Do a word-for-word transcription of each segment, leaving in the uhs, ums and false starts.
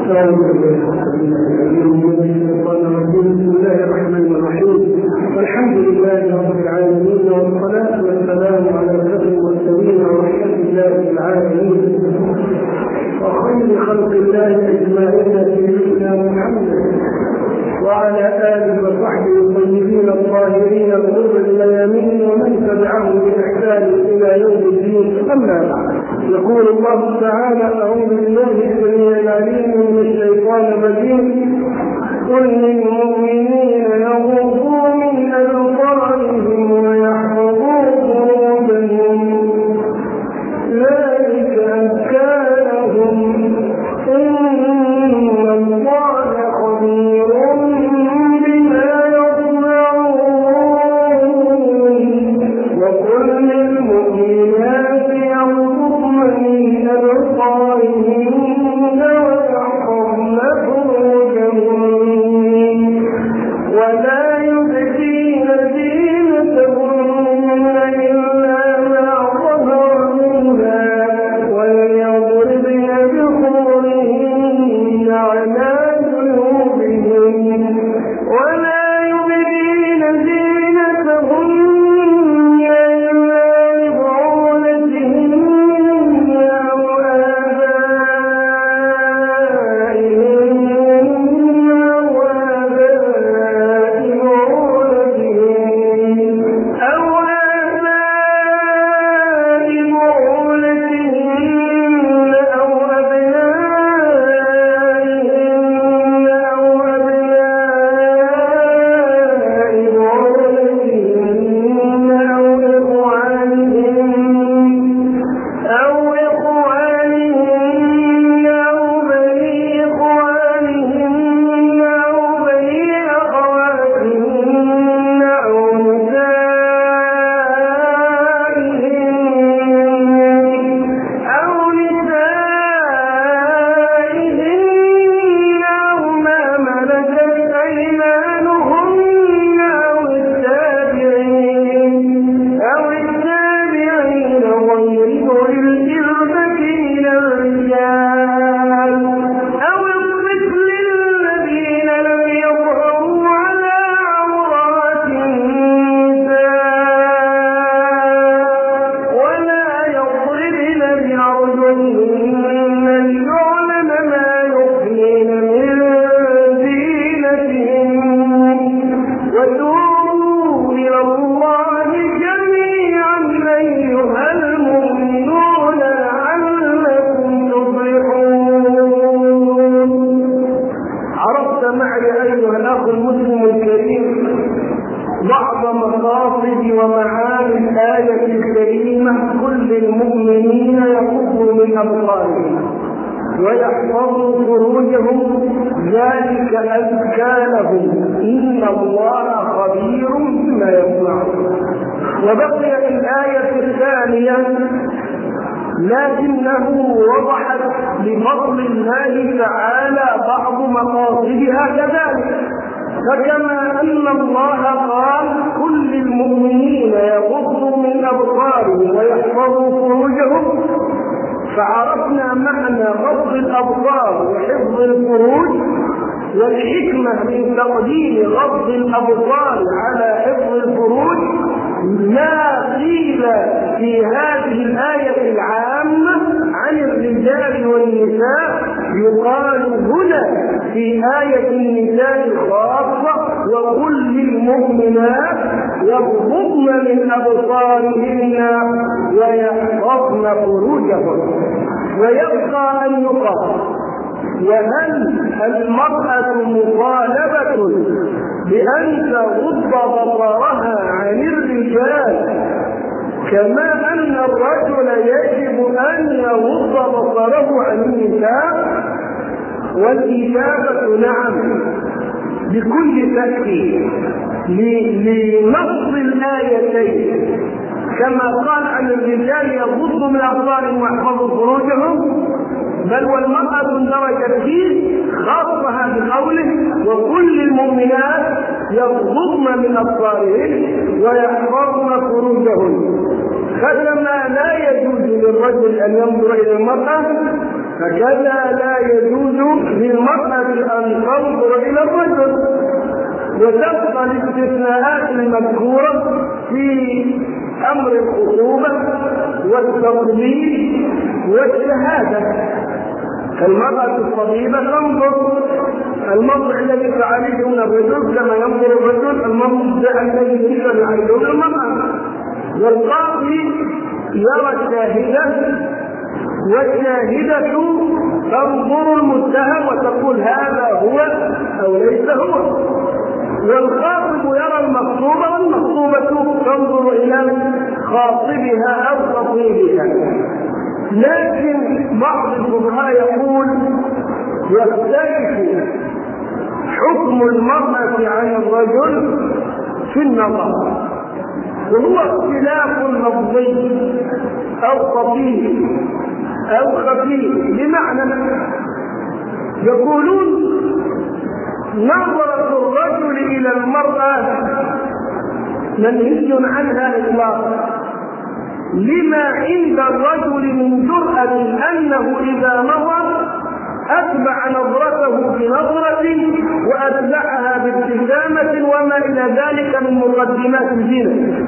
بسم الله الرحمن الرحيم. والحمد لله رب العالمين، والصلاة والسلام على أشرف المرسلين ورحمة الله العالمين وخير خلق الله أجمعين سيدنا محمد وعلى آله وصحبه الطيبين الطاهرين الغر الميامين ومن تبعهم بإحسان إلى يوم الدين. أما بعد، يقول الله تعالى: أعوذ بالله السميع العليم من الشيطان الرجيم: قل للمؤمنين يغضوا من أبصارهم ويحفظوا فروجهم ذلك أزكى لهم إن الله خبير بما يصنعون. وقل للمؤمنات يغضضن من أبصارهن ويحفظن فروجهن ولا يبدين زينتهن إلا ما ظهر منها وليضربن بخمرهن على جيوبهن ولا يبدين زينتهن إلا لبعولتهن أو آبائهن أو آباء بعولتهن أو آباء بعولتهن أو أبنائهن أو أبناء بعولتهن أو إخوانهن أو إخوانهن أو بني إخوانهن أو بني أخواتهن أو نسائهن أو نسائهن أو ما ملكت أيمانهن أو التابعين أو التابعين غير أولي الإربة من الرجال أو الطفل الذين لم يظهروا على عورات النساء ولا يضربن بأرجلهن ليعلم ما يخفين من زينتهن. وتوبوا إلى الله جميعا أيها المؤمنون لعلكم تفلحون. عرفت معي أيها الأخ المسلم الكريم بعض مقاصد ومعاني الآية الكريمة: كل المؤمنين يغضوا من أبصارهم ويحفظوا فروجهم ذلك أزكى لهم إن الله خبير بما يصنعون. وبقيت الآية الثانية لكنه وضحت بفضل الله تعالى بعض مقاصدها كذلك. فكما أن الله قال: كل المؤمنين يغضوا من أبصارهم ويحفظوا فروجهم، فعرفنا معنى غض الأبصار وحفظ الفروج والحكمة من تقديم غض الأبصار على حفظ الفروج ما قيل في هذه الآية العامة عن الرجال والنساء يقال هنا في آية النساء خاصة: وقل للمؤمنات يغضضن من أبصارهن ويحفظن فروجهن. ويبقى أن يقال: وهل المرأة مطالبة بأن تغض بصرها عن الرجال كما أن الرجل يجب أن يغض بصره عن النساء؟ والإجابة نعم بكل تأكيد لنص الآيتين. كما قال عن الرجال يغضوا من أبصارهم ويحفظوا فروجهم، بل والمرأة اندرجت فيه خاصها بقوله: وكل المؤمنات يغضضن من أبصارهن ويحفظن فروجهن. فكما لا يجوز للرجل أن ينظر إلى المرأة، فكذا لا يجوز للمرأة أن تنظر إلى الرجل، وتبقى الاستثناءات المذكورة في أمر الخطوبة والتقليد والشهادة. المرأة الصغيرة تنظر الموضع الذي تعالجون الرجل كما ينظر الرجل الموضع الذي تعالجون المرأة، والقاضي يرى الشاهدة والشاهدة تنظر المتهم وتقول هذا هو أو ليس هو، والخاطب يرى المخطوبة والمخطوبة تنظر إلى خاطبها أو خطيبها. لكن بعض الفقهاء يقول يختلف حكم المرأة عن الرجل في النظر، وهو اختلاف لفظي أو خفي أو خفي، بمعنى يقولون نظرة الرجل إلى المرأة منهي عنها إطلاقا، لما عند الرجل من جرأة أنه إذا نظر أتبع نظرته بنظرة وأتبعها بابتسامة وما إلى ذلك من مقدمات الزنا.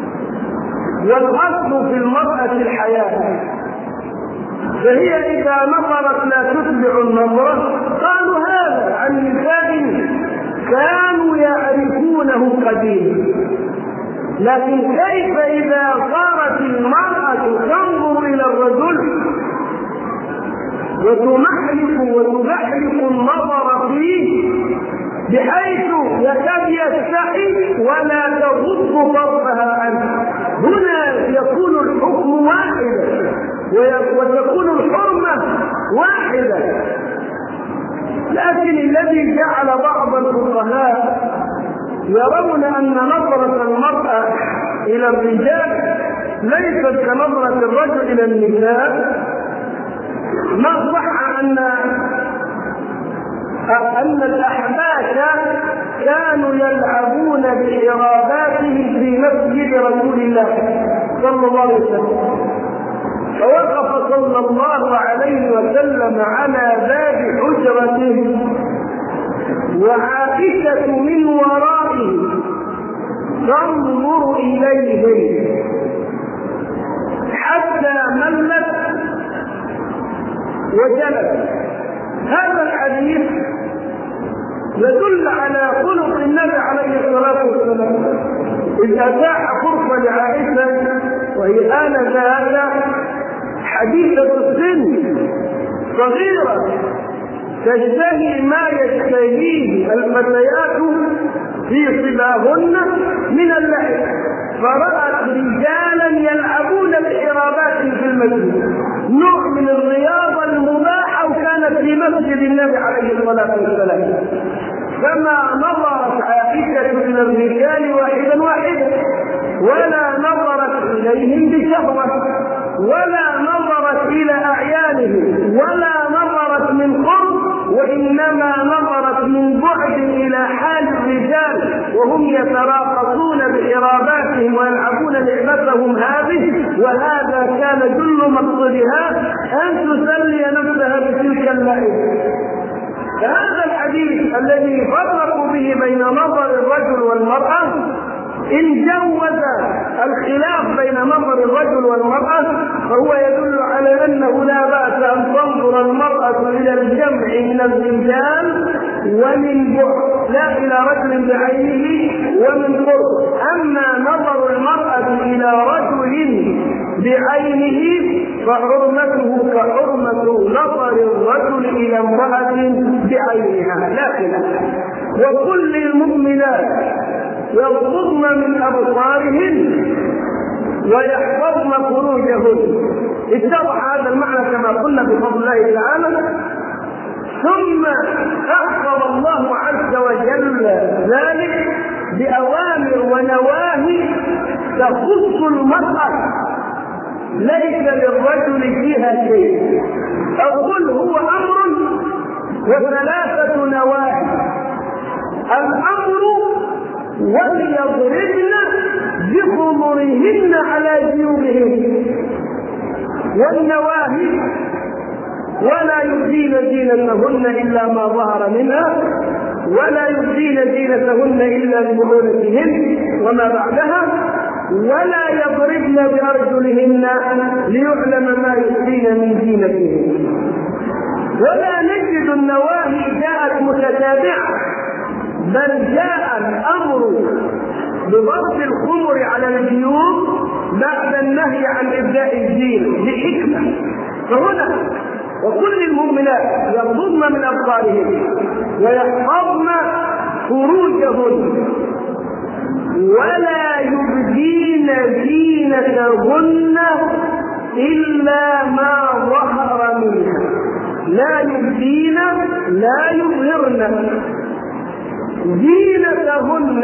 والأصل في المرأة الحياة، فهي إذا نظرت لا تتبع النظرة. قالوا هذا عن نساء كانوا يعرفونه قديما، لكن كيف إذا صارت المرأة تنظر إلى الرجل وتمحلق وتبحلق النظر فيه بحيث يكاد يستحي ولا تغض طرفها عنه؟ هنا يكون الحكم واحدا وتكون الحرمة واحدة. لكن الذي جعل بعض الفقهاء يرون أن نظرة المرأة إلى الرجال ليست كنظرة الرجل إلى النساء، ما صح أن أن الأحباش كانوا يلعبون بإراداتهم في مسجد رسول الله صلى الله عليه وسلم، فوقف صلى الله عليه وسلم على باب حجرته وعائشة من ورائه تنظر إليه حتى ملت وجلت. هذا الحديث يدل على خلق النبي عليه الصلاة والسلام، إذ أتاح فرصة لعائشة وهي آنذاك حديثة السن صغيرة تشتهي ما يشتهيه الفتيات في صباهن من اللعب، فرأت رجالا يلعبون بحرابات في المسجد، نوع من الرياضة المباحة، وكانت في مسجد النبي عليه الصلاة والسلام. فما نظرت عائشة إلى الرجال واحدا واحدا، ولا نظرت إليهم بشهوة، ولا نظرت إلى أعيانهم، ولا نظرت من قرب، وإنما نظرت من بعد إلى حال الرجال وهم يتراقصون بحراباتهم ويلعبون لعبتهم هذه، وهذا كان كل مقصدها أن تسلي نفسها بتلك اللعبة. فهذا الحديث الذي فرقوا به بين نظر الرجل والمرأة إن جوز الخلاف بين نظر الرجل والمرأة فهو يدل على أنه لا بأس أن تنظر المرأة إلى الجمع من الرجال ومن بعد، لا إلى رجل بعينه ومن قرب. أما نظر المرأة إلى رجل بعينه فحرمته كحرمة نظر الرجل إلى امرأة بعينها لا خلاف. وكل المؤمنات يغضضن من أبصارهن ويحفظن فروجهن، اتضح هذا المعنى كما قلنا بفضل الله تعالى. ثم أحفظ الله عز وجل ذلك بأوامر ونواهي تخص المرأة ليس للرجل فيها شيء. أقول هو أمر وثلاثة نواهي. الأمر وليضربن بخمرهن على جيوبهن، والنواهي ولا يبدين زينتهن إلا ما ظهر منها ولا يبدين زينتهن إلا لبعولتهن وما بعدها ولا يضربن بأرجلهن ليعلم ما يخفين من زينتهن. ولا نجد النواهي جاءت متتابعة، بل جاء الأمر بضرب الخمر على الجيوب بعد النهي عن إبداء الزينة لحكمة. فهنا وكل المؤمنات يغضضن من أبصارهن ويحفظن فروجهن ولا يبدين زينتهن إلا ما ظهر منها. لا يبدين لا يظهرن زينتهن.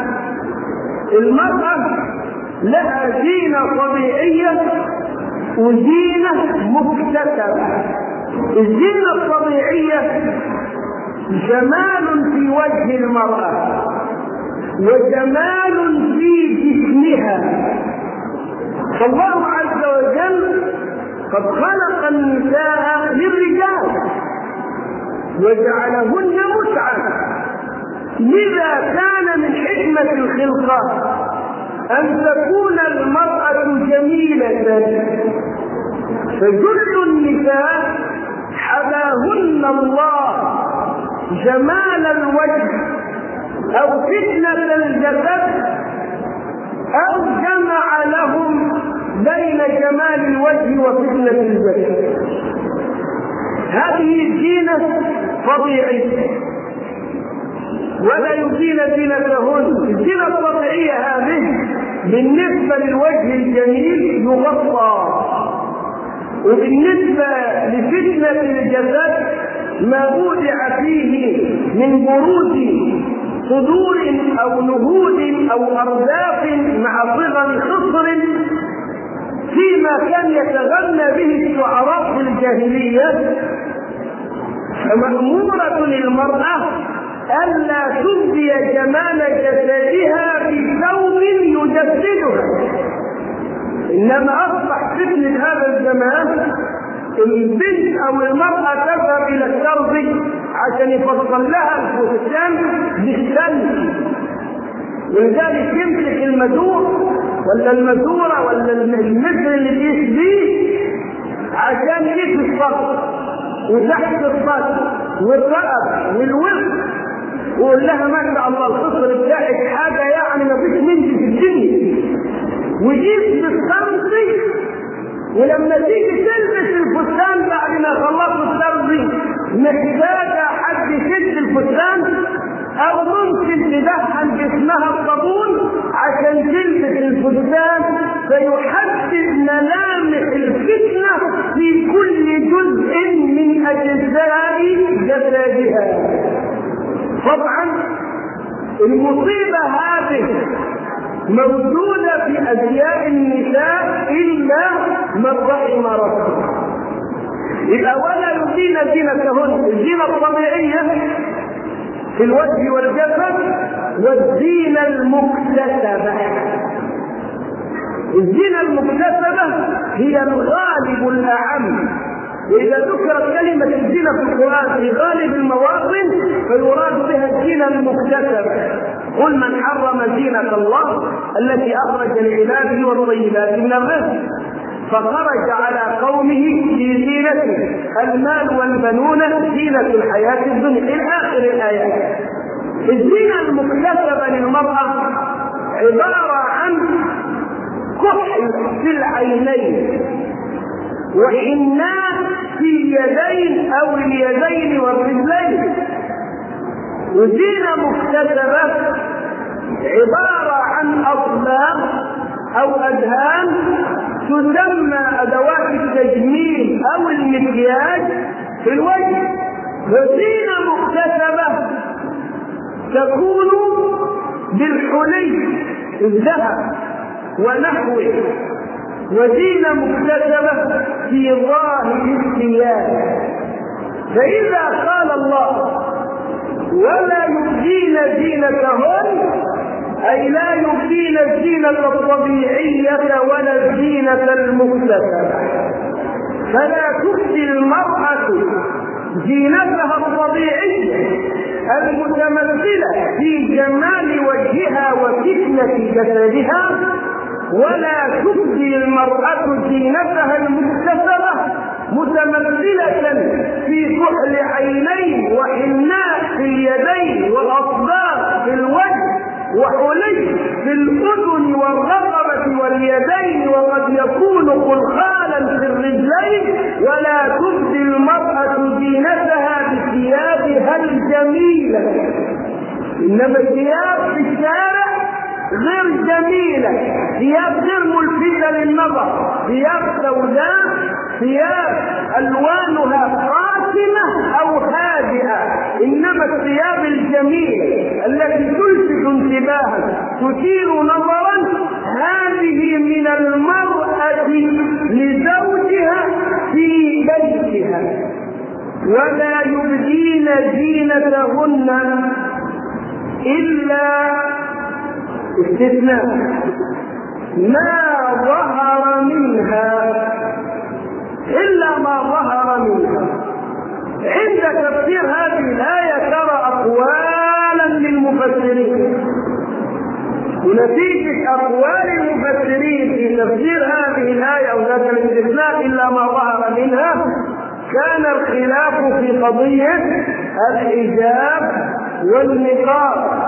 المرأة لها زينة طبيعية وزينة مكتسبة. الزينة الطبيعية جمال في وجه المرأة وجمال في جسمها. فالله عز وجل قد خلق النساء للرجال وجعلهن متعة. لذا كان من حكمة الخلقة أن تكون المرأة جميلة، فجل النساء حباهن الله جمال الوجه أو فتنة الجسد أو جمع لهم بين جمال الوجه وفتنة الجسد. هذه الزينة طبيعية ولا يبدين زينتهن. الزينة الطبيعية هذه بالنسبة للوجه الجميل يغطى، وبالنسبة لفتنة الجسد ما وضع فيه من بروز صدور أو نهود أو أرداف مع صغر خصر فيما كان يتغنى به الشعراء في الجاهلية. فمأمورة للمرأة ألا تبدي جمال جسدها بثوب يجسدها، إنما أصبح فتنة هذا الزمان البنت أو المرأة تذهب إلى التربي عشان يفصل لها الفستان بالسن، ولذلك يمسك المدور ولا المدورة ولا المثل اللي بيشبيه عشان يجي الصدر وتحت الصدر والرقب والوسط، ويقول لها ما شاء الله الخصر بتاعك حاجة يعني ما فيش منك في الدنيا، ويجيب بالصمت. ولما تيجي تلبس الفستان بعد ما خلصت التربي محتاجة حد يشد الفستان أو ممكن تدهن جسمها الصابون عشان تلبس الفستان، فيحدد ملامح الفتنة في كل جزء من أجزاء جسدها. طبعا المصيبة هذه موجودة في أزياء النساء إلا من رحم ربه. إذا ولا يبدين زينتهن الزينة الطبيعية في الوجه والجسد والزينة المكتسبة. الزينة المكتسبة هي الغالب الأعم، وإذا ذكرت كلمة الزينة في القرآن في غالب المواطن فيراد بها الزينة المكتسبة. قل من حرم زينة الله التي أخرج لعباده والطيبات من الرزق، فخرج على قومه في زينته المال والبنون زينة الحياة الدنيا إلى آخر الآيات. الزينة المكتسبة للمرأة عبارة عن كحل في العينين وحناء في اليدين أو اليدين والرجلين. وزينة مكتسبة عبارة عن أطباق أو أدهان تسمى أدوات التجميل أو المكياج في الوجه. وزينة مكتسبة تكون بالحلي الذهب ونحوه. وزينة مكتسبة في ظاهر الثياب. فإذا قال الله ولا يبدين زينتهن أي لا يبدين الزينة الطبيعية ولا الزينة المكتسبة، فلا تبدي المرأة زينتها الطبيعية المتمثلة في جمال وجهها وفتنة جسدها، ولا تبدي المرأة زينتها المكتسبة متمثلة في كحل عينين وحناء في اليدين والأصباغ في الوجه وحلي في الأذن والرقبة واليدين، وقد يكون خلخالا في الرجلين. ولا تبدي المرأة زينتها بثيابها الجميلة، إنما الثياب في الشارع غير جميلة، ثياب غير ملفتة للنظر، ثياب سوداء، ثياب ألوانها قاسمة أو هادئة. إنما الثياب الجميلة التي تلفت انتباها تثير نظرا هذه من المرأة لزوجها في بيتها. ولا يبدين زينتهن إلا استثناء ما ظهر منها، إلا ما ظهر منها. عند تفسير هذه الآية ترى أقوالا للمفسرين، ونتيجة أقوال المفسرين في تفسير هذه الآية أو ذات الاستثناء إلا ما ظهر منها، كان الخلاف في قضية الحجاب والنقاب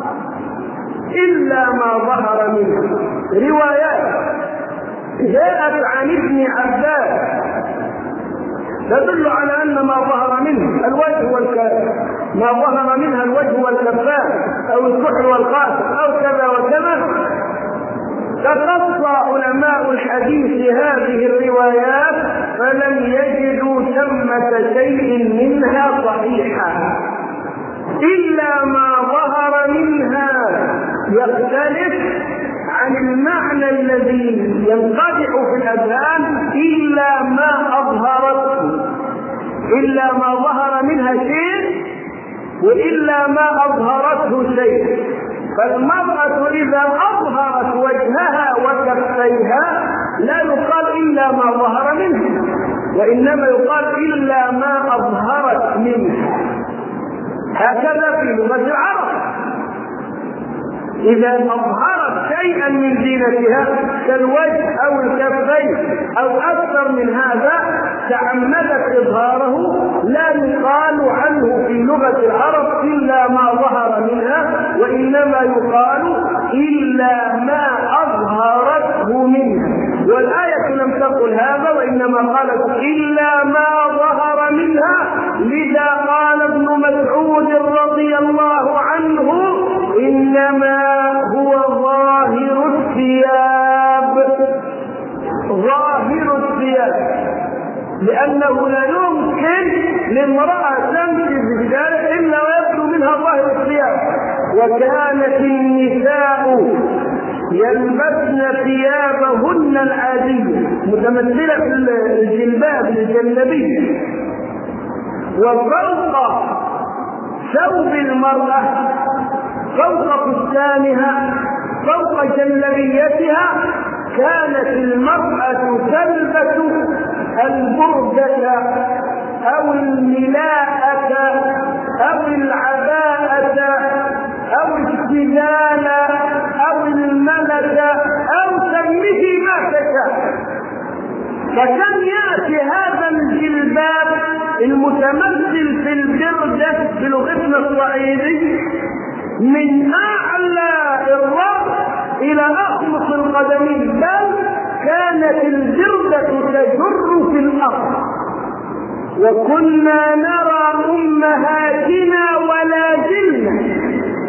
إلا ما ظهر منها. روايات جاءت عن ابن عباس تدل على أن ما ظهر منه الوجه والكف، ما ظهر منها الوجه والكفان أو الكحل والخاتم أو كذا وكذا. تقصى علماء الحديث هذه الروايات فلم يجدوا ثمة شيء منها صحيحا، إلا ما ظهر منها يختلف عن المعنى الذي ينقدح في الأذهان، إلا ما أظهرته، إلا ما ظهر منها شيء وإلا ما أظهرته شيء. فالمرأة إذا أظهرت وجهها وكفيها لا يقال إلا ما ظهر منها، وإنما يقال إلا ما أظهرت منها. هكذا في لغة العرب، إذا أظهرت شيئا من زينتها كالوجه أو الكفين أو أكثر من هذا تعمدت إظهاره، لا يقال عنه في لغة العرب إلا ما ظهر منها، وإنما يقال إلا ما أظهرته منها. والآية لم تقل هذا، وإنما قالت إلا ما ظهر منها. لذا قال ابن مسعود رضي الله عنه إنما هو ظاهر الثياب، ظاهر الثياب، لأنه لا يمكن لامرأة تمشي بذلك إلا ويبدو منها ظاهر الثياب. وكانت النساء يلبسن ثيابهن العادية متمثلة في الجلباب الجلبي، وفوق ثوب المرأة فوق فستانها فوق جلبيتها كانت المرأة تلبس البردة أو الملاءة أو العباءة أو السدال أو الملكة أو سميه ما تشاء. فكم يأتي هذا الجلباب المتمثل في البردة بلغتنا الصعيدي من أعلى الرأس إلى أخمص القدمين، بل كانت البردة تجر في الأرض. وكنا نرى أمهاتنا ولا زلنا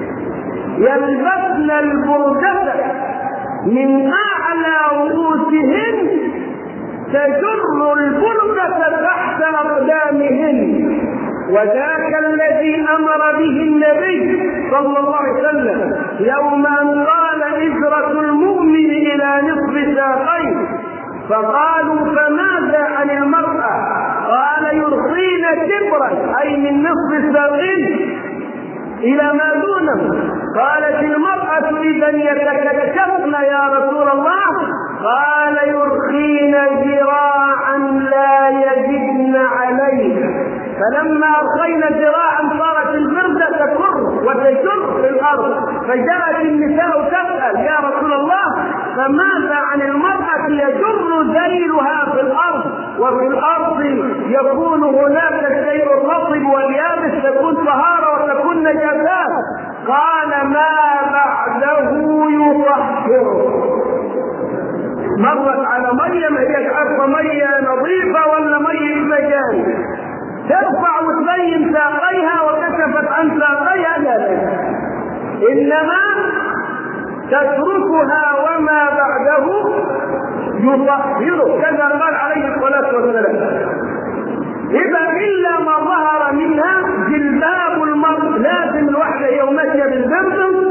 يلبسن البردة من أعلى رؤوسهن تجر البردة تحت أقدامهن. وذاك الذي أمر به النبي صلى الله عليه وسلم يوم أن قال إزرة المؤمن إلى نصف ساقيه، فقالوا فماذا عن المرأة؟ قال يرخين كبرا أي من نصف ساقين إلى ما دونه. قالت المرأة إذا يتكشفن يا رسول الله؟ قال يرخين ذراعا لا يجدن عليه. فلما ألقينا ذراعا صارت البردة تكر وتجر في الأرض، فجاءت النساء تسأل يا رسول الله فماذا عن المرأة يجر ذيلها في الأرض وفي الأرض يكون هناك الشيء الرطب واليابس، تكون طهارة وتكون نجاسات؟ قال ما بعده يطهره. مرت على مية ما هي عارفة مية نظيفة ولا مية مجاري، ترفع وتبين ساقيها وكشفت عن ساقيها، لا لا إنما تتركها وما بعده يطهره، كذا قال عليه الصلاة والسلام. إذا إلا ما ظهر منها جلباب المرء، لازم الوحدة يومية بالبرد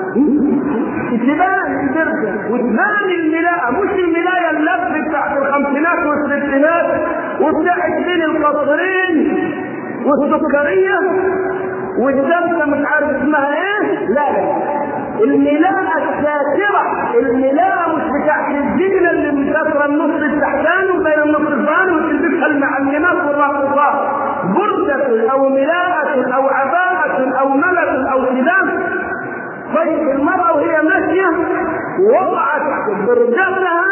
تبان البردة وتبان الملاءة، مش الملاية اللف بتاعت الخمسينات والستينات وبتاعت بين القصرين والسكرية والدمسة مش عارف اسمها ايه، لا لا الملاءة الساترة، الملاءة مش بتاعت الزينة اللي مسافرة النص التحتاني وبين النص الثاني وتلبسها المعلمات والراقصات، بردة او ملاءة او عباءة او ملك او سدام. طيب المرأة وهي ماشية وضعت بردتها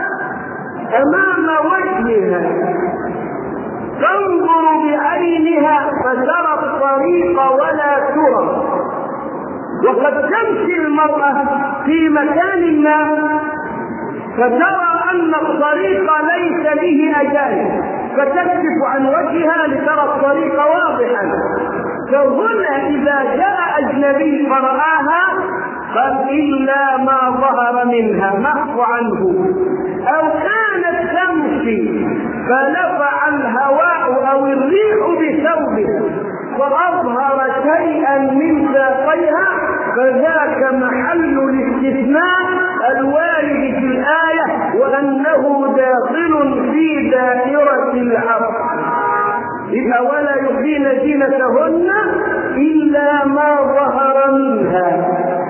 امام وجهها تنظر بعينها فترى الطريق ولا ترى، وقد تمشي المرأة في مكان ما فترى ان الطريق ليس به اجانب، فتكشف عن وجهها لترى الطريق واضحا، تظن اذا جاء اجنبي فرآها قال الا ما ظهر منها محو عنه، او كانت تمشي فنفع الهواء او الريح بثوبه فاظهر شيئا من ساقيها، فذاك محل الاستثناء الوارد في الايه وانه داخل في دائره العرض. إذا ولا يبدين زينتهن إلا ما ظهر منها،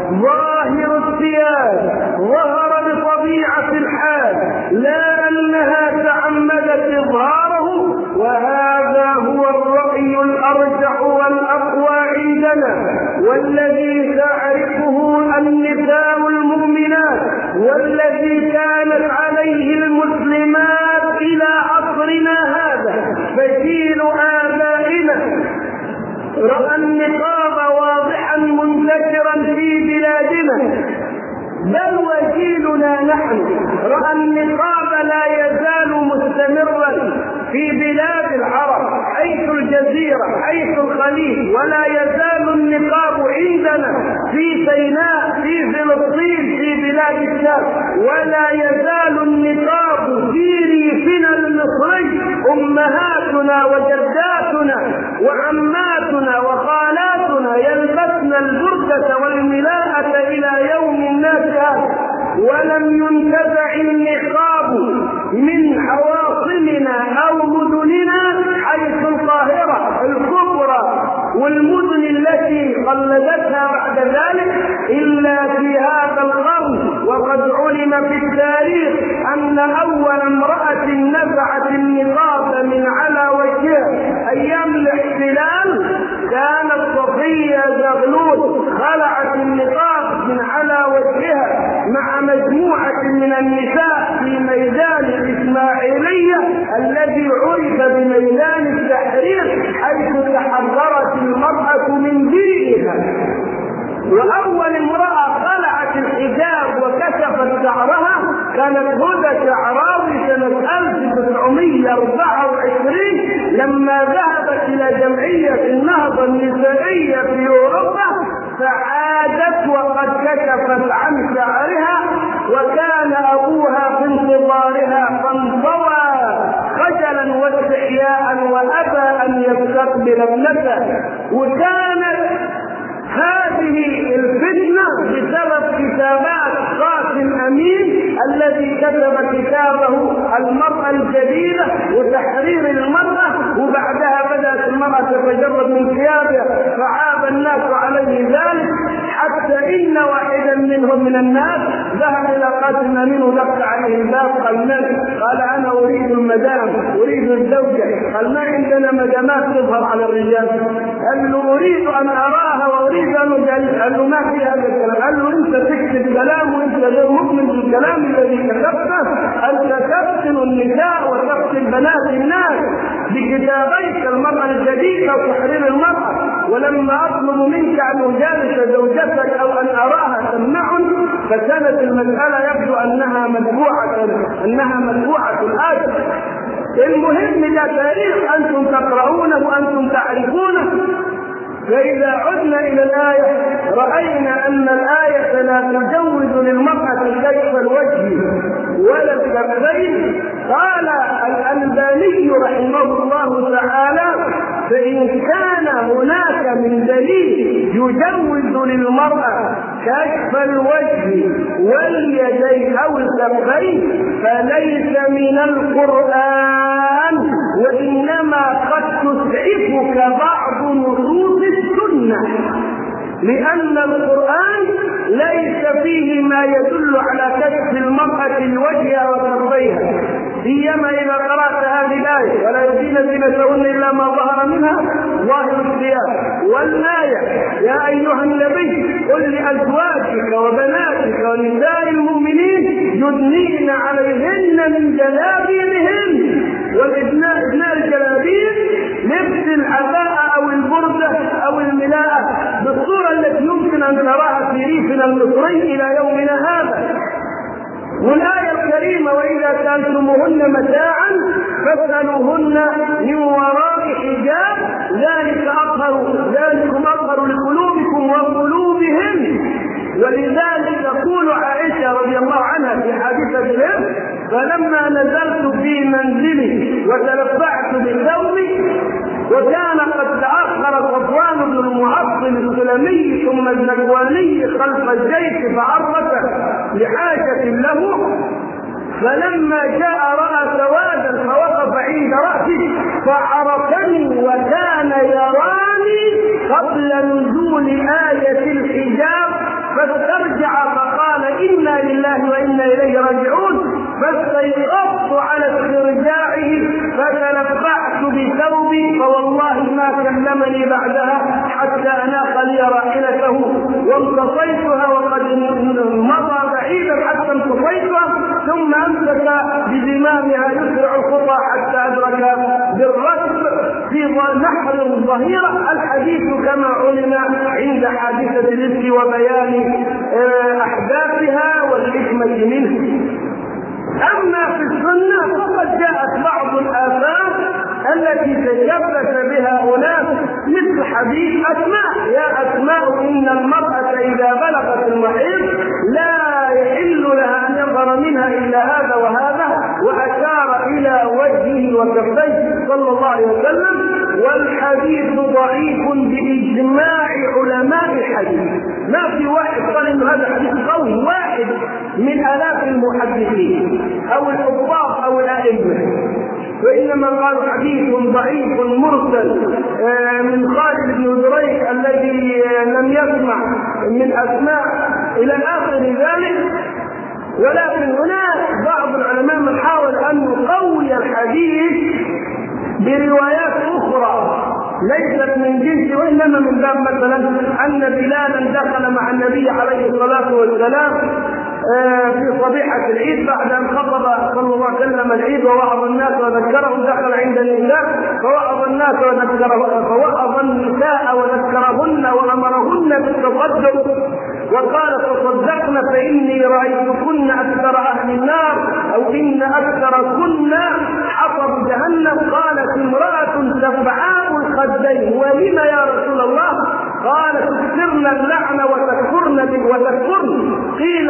ظاهر الثياب ظهر بطبيعة الحال لا أنها تعمدت إظهاره، وهذا هو الرأي الأرجح والأقوى عندنا والذي تعرفه النساء المؤمنات والذي كانت عليه المسلمات إلى عصرنا هذا، فجيل آبائنا رأى النقاب واضحا منتشرا في بلادنا، بل وجيلنا نحن رأى النقاب لا يزال مستمرا في بلاد العرب حيث الجزيرة حيث الخليج، ولا يزال النقاب عندنا في سيناء في فلسطين في بلاد الشام، ولا يزال النقاب في ريفنا المصري، أمهاتنا وجداتنا وعماتنا وخالاتنا يلبسن البردة والملاءة إلى يوم الناس هذا، ولم ينتزع النقاب من عواصمنا أو مدننا حيث القاهرة الكبرى والمدن التي قلدتها بعد ذلك إلا في هذا القرن. وقد علم في التاريخ أن أول امرأة نزعت النقاب من على وجهها أيام الاحتلال كانت صفية زغلول، خلعت النقاب من على وجهها مع مجموعة من النساء في ميدان الإسماعيلية الذي عرف بميدان التحرير، حيث تحررت المرأة من دينها. وأول امرأة خلعت الحجاب وكشفت شعرها كانت هدى شعراوي سنة ألف وتسعمائة وأربعة وعشرين لما ذهبت إلى جمعية النهضة النسائية في أوروبا، فعادت وقد كشفت عن شعرها، وكان أبوها في انتظارها فانطوى خجلا واستحياء وأبى أن يستقبل ابنته. وكانت هذه الفتنة بسبب كتابات قاسم أمين الذي كتب كتابه المرأة الجديدة وتحرير المرأة، وبعدها بدأت المرأة تتجرد من ثيابها فعاب الناس عليه ذلك، حتى إن واحدا من منهم من الناس ذهب الى قاسم منه دق عليه الباب قال من؟ قال انا اريد المدام اريد الزوجه. قال ما عندنا مدامات تظهر على الرجال. قال له اريد ان اراها واريد ان اجلس. قال له ما في هذا الكلام. قال له انت تكتب كلام وانت غير مؤمن بالكلام الذي كتبته. انت تفتن النساء وتفتن بنات الناس بكتابيك المراه الجديده وتحرير المراه، ولما اطلب منك ان اجالس زوجتك او ان اراها تمنعني. فكانت المساله يبدو انها مدفوعه انها مدفوعه الاجر. المهم ده تاريخ انتم تقرؤونه وانتم تعرفونه. فإذا عدنا إلى الآية رأينا أن الآية لا تجوز للمرأة كشف الوجه ولا الكفين. قال الألباني رحمه الله تعالى فإن كان هناك من دليل يجوز للمرأة كشف الوجه واليدين أو الكفين فليس من القرآن، وإنما قد تسعفك بعض نصوص السنة، لأن القرآن ليس فيه ما يدل على كشف المرأة الوجه وكفيها، سيما إذا قرأت هذه الآية ولا يبدين زينتهن إلا ما ظهر منها ظاهر الثياب، والآية يا أيها النبي قل لأزواجك وبناتك ونساء المؤمنين يدنين عليهن من جلابيبهن. والإدناء الجلابيب لبس العباءة أو البردة أو الملاءة بالصورة التي يمكن أن تراها في ريفنا المصري إلى يومنا هذا. والآية الكريمة وإذا سألتموهن متاعا فاسألوهن من وراء حجاب ذلك أطهر ذلكم أطهر لقلوبكم وقلوبهم. ولذلك تقول عائشة رضي الله عنها في حادثة الإفك فلما نزلت في منزلي وتلفعت بثوبي وكان قد تأخر صفوان بن المعطل السلمي ثم الزكواني خلف الجيش فعرفه لحاجة له، فلما جاء رأى سوادا فوقف عند رأسه فعرفني وكان يراني قبل نزول آية الحجاب فاسترجع فقال إنا لله وإنا إليه راجعون. فاستيقظت على استرجاعه فتلفعت بثوبي فوالله ما كلمني بعدها حتى أناق لي راحلته وامتصيتها وقد مضى بعيدا حتى امتصيتها ثم أمسك بزمامها يسرع الخطى حتى أدرك بالركب في نحر الظهيرة. الحديث كما علم عند حادثة الإفك وبيان أحداثها والحكمة منه. أما في السنة فقد جاءت بعض الآثار التي تشبث بها أناس مثل حديث أسماء يا أسماء إن المرأة إذا بلغت المحيض لا يحل لها أن يظهر منها إلا هذا وهذا، وأشار إلى وجهه وكفيه صلى الله عليه وسلم. والحديث ضعيف بإجماع علماء الحديث، ما في واحد قال إن هذا حديث قوي، واحد من آلاف المحدثين أو الحفاظ أو الأئمة، وإنما قالوا حديث ضعيف مرسل من خالد بن دريك الذي لم يسمع من أسماء إلى آخر ذلك. ولكن هناك بعض العلماء من حاول أن يقوي الحديث بروايات أخرى ليست من جنس، وإنما من باب مثلا أن بلالا دخل مع النبي عليه الصلاة والسلام في صبيحة العيد بعد أن خطب صلى الله عليه وسلم العيد ووعظ الناس وذكرهم، دخل عند النساء فوعظ الناس وذكرهم فوعظ النساء وذكرهن وأمرهن بالتصدق وقال تصدقن فإني رأيتكن أكثر أهل النار أو إن أكثركن حطب جهنم. قالت امرأة سبعاء الخدين ولم يا رسول الله؟ قال تكثرن اللعن وتكفرن وتكفرن. قيل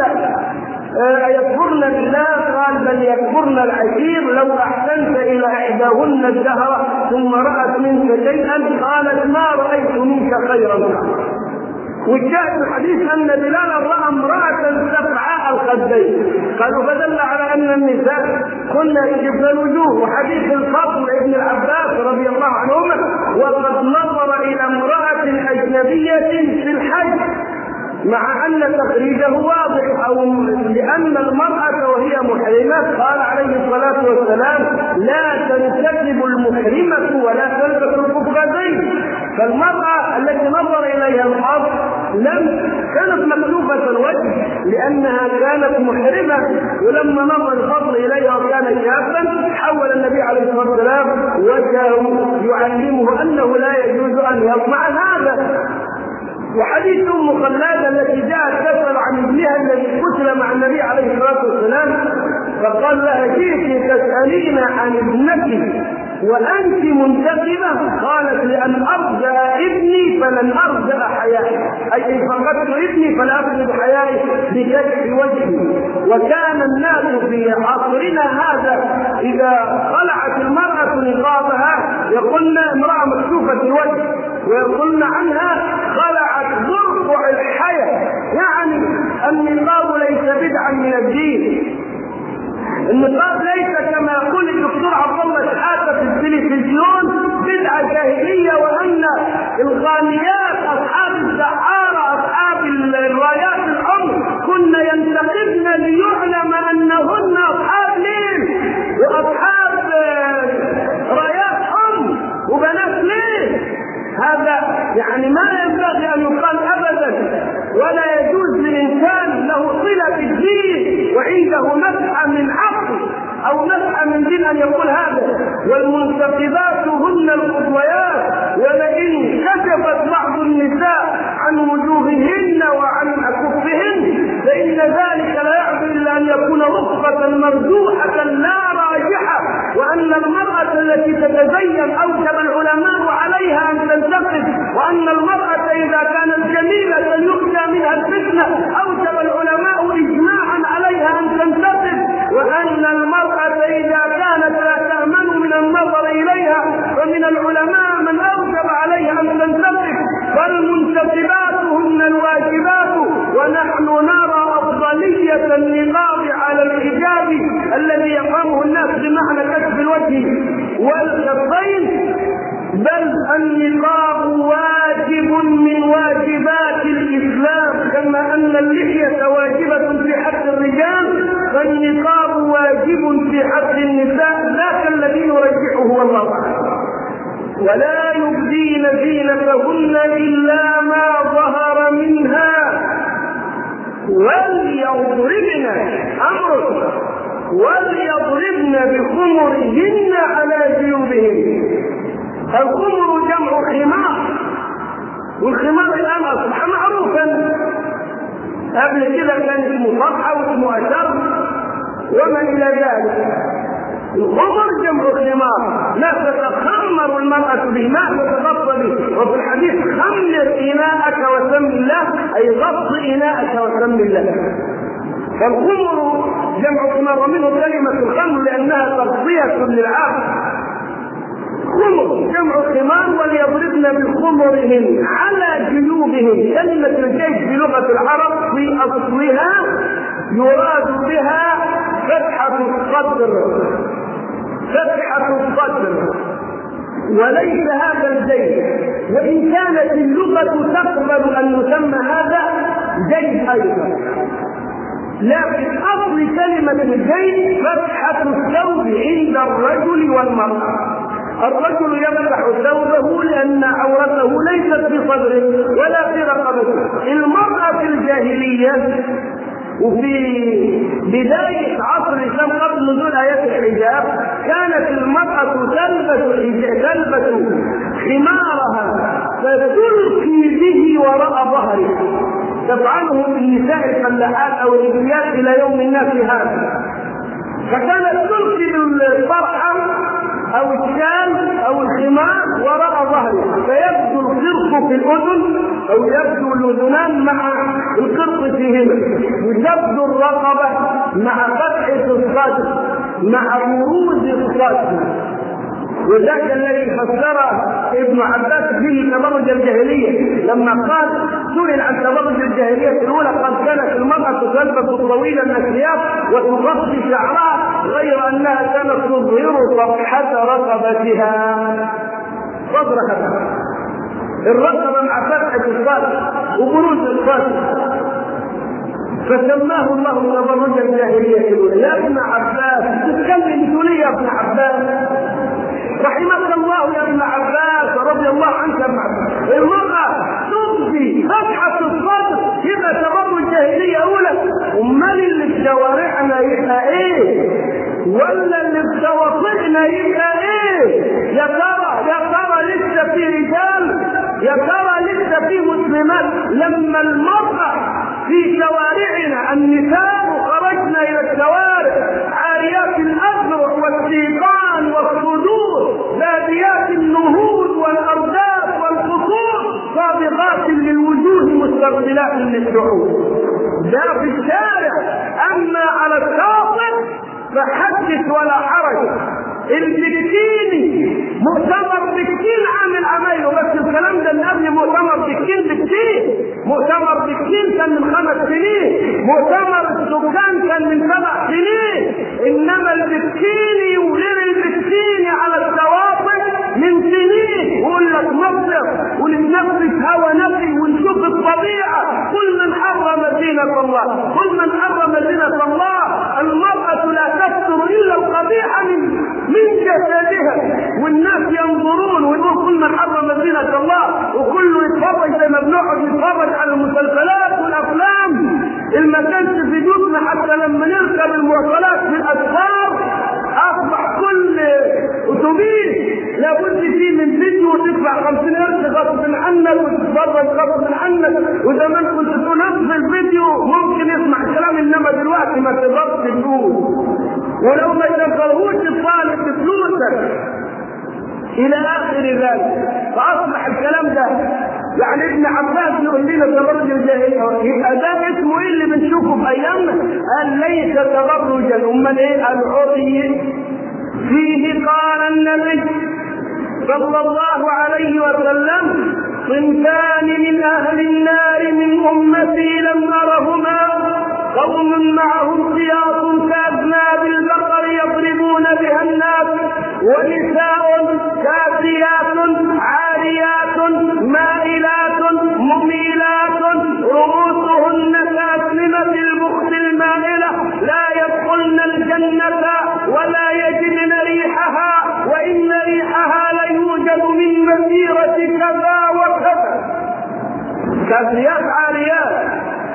أيكفرن بالله؟ قال بل يكفرن العشير. لو أحسنت إلى إحداهن الدهر ثم رأت منك شيئا قالت ما رأيت منك خيرا. وجاء في الحديث أن بلالا رأى امرأة سبعاء الخدين، قالوا فدل على أن النساء كنا يجبن الوجوه. وحديث الفضل ابن العباس رضي الله عنهما وقد نظر إلى امرأة أجنبية في الحج مع أن تخريجه واضح، أو لأن المرأة وهي محرمة قال عليه الصلاة والسلام لا تنتكب المحرمة ولا تلبس القفازين. فالمرأة التي نظر إليها الحظ لم كانت مكلوفة الوجه لأنها كانت محرمة، ولما نظر الفضل إليها وكان شابا حول النبي عليه الصلاة والسلام وجهه يعلمه أنه لا يجوز أن يصنع هذا. وحديث ام خلاد التي جاءت تسأل عن ابنها الذي قتل مع النبي عليه الصلاة والسلام فقال لها جئت تسألين عن ابنك وأنت منتقبة؟ قالت لأن أرجع ابني فلن أرجع حيائي، أي إن فقدت ابني فلا أفقد حيائي بكشف وجهي. وكان الناس في عصرنا هذا إذا خلعت المرأة نقابها يقولن امرأة مكشوفة الوجه، ويقولن عنها خلعت ضرع الحياة، يعني النقاب ليس بدعا من الدين. النقاب ليس كما يقول الدكتور عبد الله شحاته في التلفزيون بدعه جاهليه، وان الغانيات اصحاب الدعاره اصحاب الرايات الحمر كن ينتقبن ليعلم انهن اصحاب ليل واصحاب رايات حمر وبنات ليل. هذا يعني ما ينبغي ان يقال ابدا، ولا يجوز للانسان له صله بالدين وعنده مسحه من عقل او مسحه من دين ان يقول هذا. والمنتقبات هن القضويات، ولئن كشفت بعض النساء عن وجوههن وعن اكفهن فان ذلك لا يعني الا ان يكون رخصه مرجوحه لا راجحه، وان المراه التي تتزين اوجب العلماء عليها ان تنتقب، وان المراه اذا كانت جميله يخشى منها الفتنه اوجب العلماء اجماعا عليها ان تنتقب، وان المراه اذا كانت لا تامن من النظر اليها فمن العلماء من اوجب عليها ان تنتقب. فالمنتقبات هن الواجبات، ونحن نرى افضليه النقاب على الحجاب الذي يقامه الناس بمعنى كشف الوجه والكفين، بل النقاب واجب من واجبات الإسلام، كما أن اللحية واجبة في حق الرجال فالنقاب واجب في حق النساء، ذاك الذي يرجحه والله أعلم. ولا يبدين زينتهن إلا ما ظهر منها وليضربن أمر وليضربن بخمرهن على جيوبهن. الخمر جمع خمار، والخمار الآن أصبح معروفا، قبل كده كان اسمه فرحة واسمه أشر وما إلى ذلك. الخمر جمع خمار، لا تتخمر المرأة بالماء وتغطى به، وفي الحديث خمر إناءك وسم الله، أي غط إناءك وسم الله. فالخمر جمع خمار، ومنه كلمة الخمر لأنها تغطية للعاقل. خمر جمع خمار. وليضربن بخمرهن على جيوبهن. كلمة الجيش بلغة العرب في أصلها يراد بها فتحة الصدر، فتحة الصدر، وليس هذا الجيش، وإن كانت اللغة تقبل أن يسمى هذا جيش أيضا، لكن أصل كلمة الجيش فتحة الثوب عند الرجل والمرأة. الرجل يفتح ثوبه لأن عورته ليست في صدره ولا في رقبته. المرأة في الجاهلية وفي بداية عصر الإسلام قبل نزول آيات الحجاب كانت المرأة تلبس تلبس خمارها فتلقي به وراء ظهرها، تفعله النساء الفلاحات أو الرجالات إلى يوم الناس هذا. فكانت تلقي بالطرحة أو الشال أو الخمار وراء ظهره، فيبدو القرط في الأذن أو يبدو الأذنان مع القرط فيهما، وتبدو الرقبة مع فتحة الصدر مع بروز الصدر. وذاك الذي فسره ابن عباس به تبرج الجاهلية لما قال سئل عن تبرج الجاهلية الأولى قال كانت المرأة تلبس طويل الأثياب وتغطي شعرها غير أنها كانت تظهر صفحة رقبتها، صدرها الرقبة مع فتحة الصدر وبروز الصدر. فسماه الله تبرج الجاهلية الأولى. يا ابن عباس تتكلم تقول يا ابن عباس، رحمك الله يا ابن عباس رضي الله عنك يا ابن عباس. المرأة تبدي فتحة الصدر يبقى تبرج الجاهلية أولى؟ أمال اللي في شوارعنا يبقى إيه؟ ولا اللي في شواطئنا يبقى إيه؟ يا ترى يا ترى لسه في رجال؟ يا ترى لسه في مسلمات؟ لما المرأة في شوارعنا النساء خرجنا إلى الشوارع عاريات الأذرع والسيقان والصدور باديات النهود والأرداف والقصور صابغات للوجوه مسترسلات للشعور، ده في الشارع. أما على الشاطئ فحدث ولا حرج. البكيني مؤتمر بكين عامل عمايله، بس الكلام ده اللي قبل مؤتمر بكين بكتير. مؤتمر بكين كان من خمس سنين، مؤتمر السكان كان من سبع سنين، انما البكيني وغير البكيني على الشواطئ من سنين. يقول لك مصدر ولنفسك هوا نقي ونشوف الطبيعه. كل من حرم زينة الله، كل من حرم زينة الله. المرأة لا تستر الا القبيح من من جسدها، والناس ينظرون ويقول كل من حرم زينة الله، وكله يتفرج زي ما بنقعد نتفرج على المسلسلات والافلام. ما كانش في جسمنا حتى لما نركب المواصلات في الاسفار اصبح كل اتوبيس لابد فيه من فيديو وتدفع خمسين قرش غصب عنك وتتفرج غصب عنك. وزمان كنت تقول نصف الفيديو ممكن يسمع كلام، انما دلوقتي ما تقدرش تقول، ولو ما يشغلهوش الطالب بفلوسك الى اخر ذلك. فاصبح الكلام ده يعني ابن عباس يقول لنا تبرج الجاهليه، يبقى ده اسمه ايه اللي بنشوفه في ايامنا؟ قال ليس تبرجا. امال ايه؟ العري. فيه قال النبي صلى الله عليه وسلم صنفان من اهل النار من امتي لم ارهما، قوم معهم سياط كاذناب البقر يضربون بها الناس، ونساء كاسيات عاريات مائلات مميلات رؤوسهن كاسنمة البخت المائلة لا يدخلن الجنة ولا يجدن ريحها، وإن ريحها ليوجد من مسيرة كذا وكذا. كاسيات عاريات،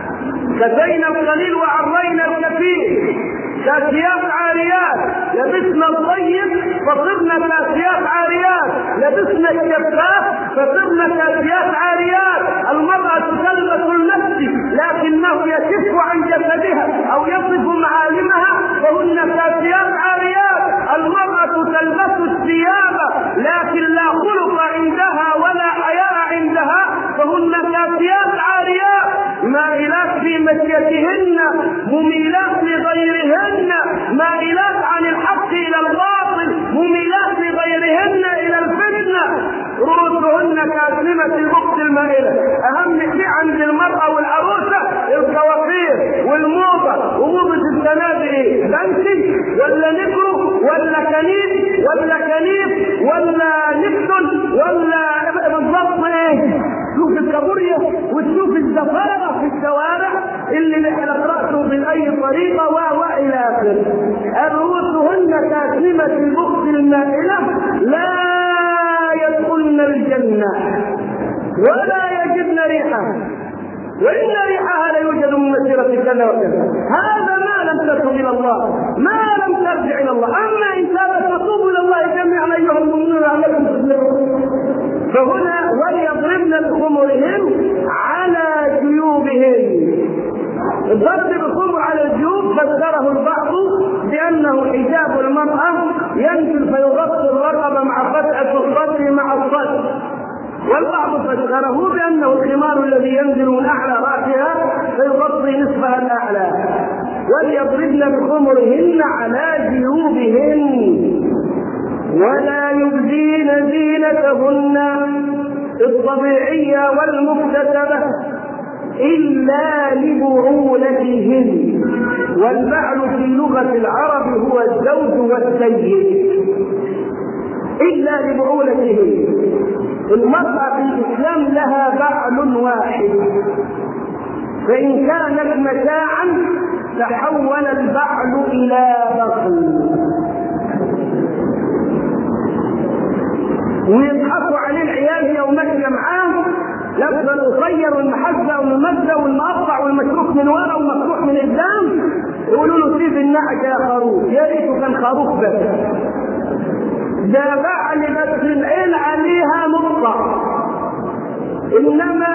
كسينا القليل وعرينا الكثير. كاسيات عاريات، لبسنا الطيب فصرنا كاسيات عاريات، لبسنا الشفاف فصرنا كاسيات عاريات. المرأة تلبس النفس لكنه يكف عن جسدها او يصف معالمها فهن كاسيات عاريات. المرأة تلبس الثياب لكن لا خلق عندها ولا حياء عندها فهن كاسيات عاريات. مائلات في مشيتهن مميلات لغيرهن، مائلات عن الحق الى الباطل مميلات لغيرهن الى الفتنه. رؤوسهن كاسنمة البخت المائلة. اهم شيء عند المرأة والعروسة الكوافير والموضة. وموضة السنة دي ايه؟ بنسي ولا نكرو ولا كنيف ولا كنيف ولا نكتل ولا بالضبط ايه؟ تشوف الكابوريا وتشوف الزفارة في الشوارع اللي نحلق رأسه بأي طريقة والى آخره. رؤوسهن كاسنمة البخت المائلة لا يدخلن الجنة ولا يجدن ريحها، وإن ريحها لا يوجد من مسيرة كذا وكذا. هذا ما لم تتب إلى الله، ما لم ترجع إلى الله. أما إن تابت فتوبوا إلى الله جميعا أيها المؤمنون لعلكم تفلحون. فهنا وليضربن بخمرهن على جيوبهن. الضرب بالخمر على الجيوب فسره البعض بأنه حجاب المرأة ينزل فيغطي الرقبة مع فتحة الصدر مع الصدر، والبعض فسره بأنه الخمار الذي ينزل من أعلى رأسها فيغطي نصفها الأعلى. وليضربن بخمرهن على جيوبهن ولا يبدين زينتهن الطبيعية والمكتسبة إلا لبعولتهن. والبعل في لغة العرب هو الزوج والسيد. إلا لبعولتهن. المرأة في الإسلام لها بعل واحد، فإن كانت متاعا تحول البعل إلى بخل. ويضحكوا عليه العيال يوم ماشيه معاه لابس القصير والمحزه والممزه والمقطع والمشروك من ورا ومفتوح من قدام، يقولوا له سيب النعجه يا خروف. يا ريته كان خروف بس، ده بعل بس العين عليها نقطه. انما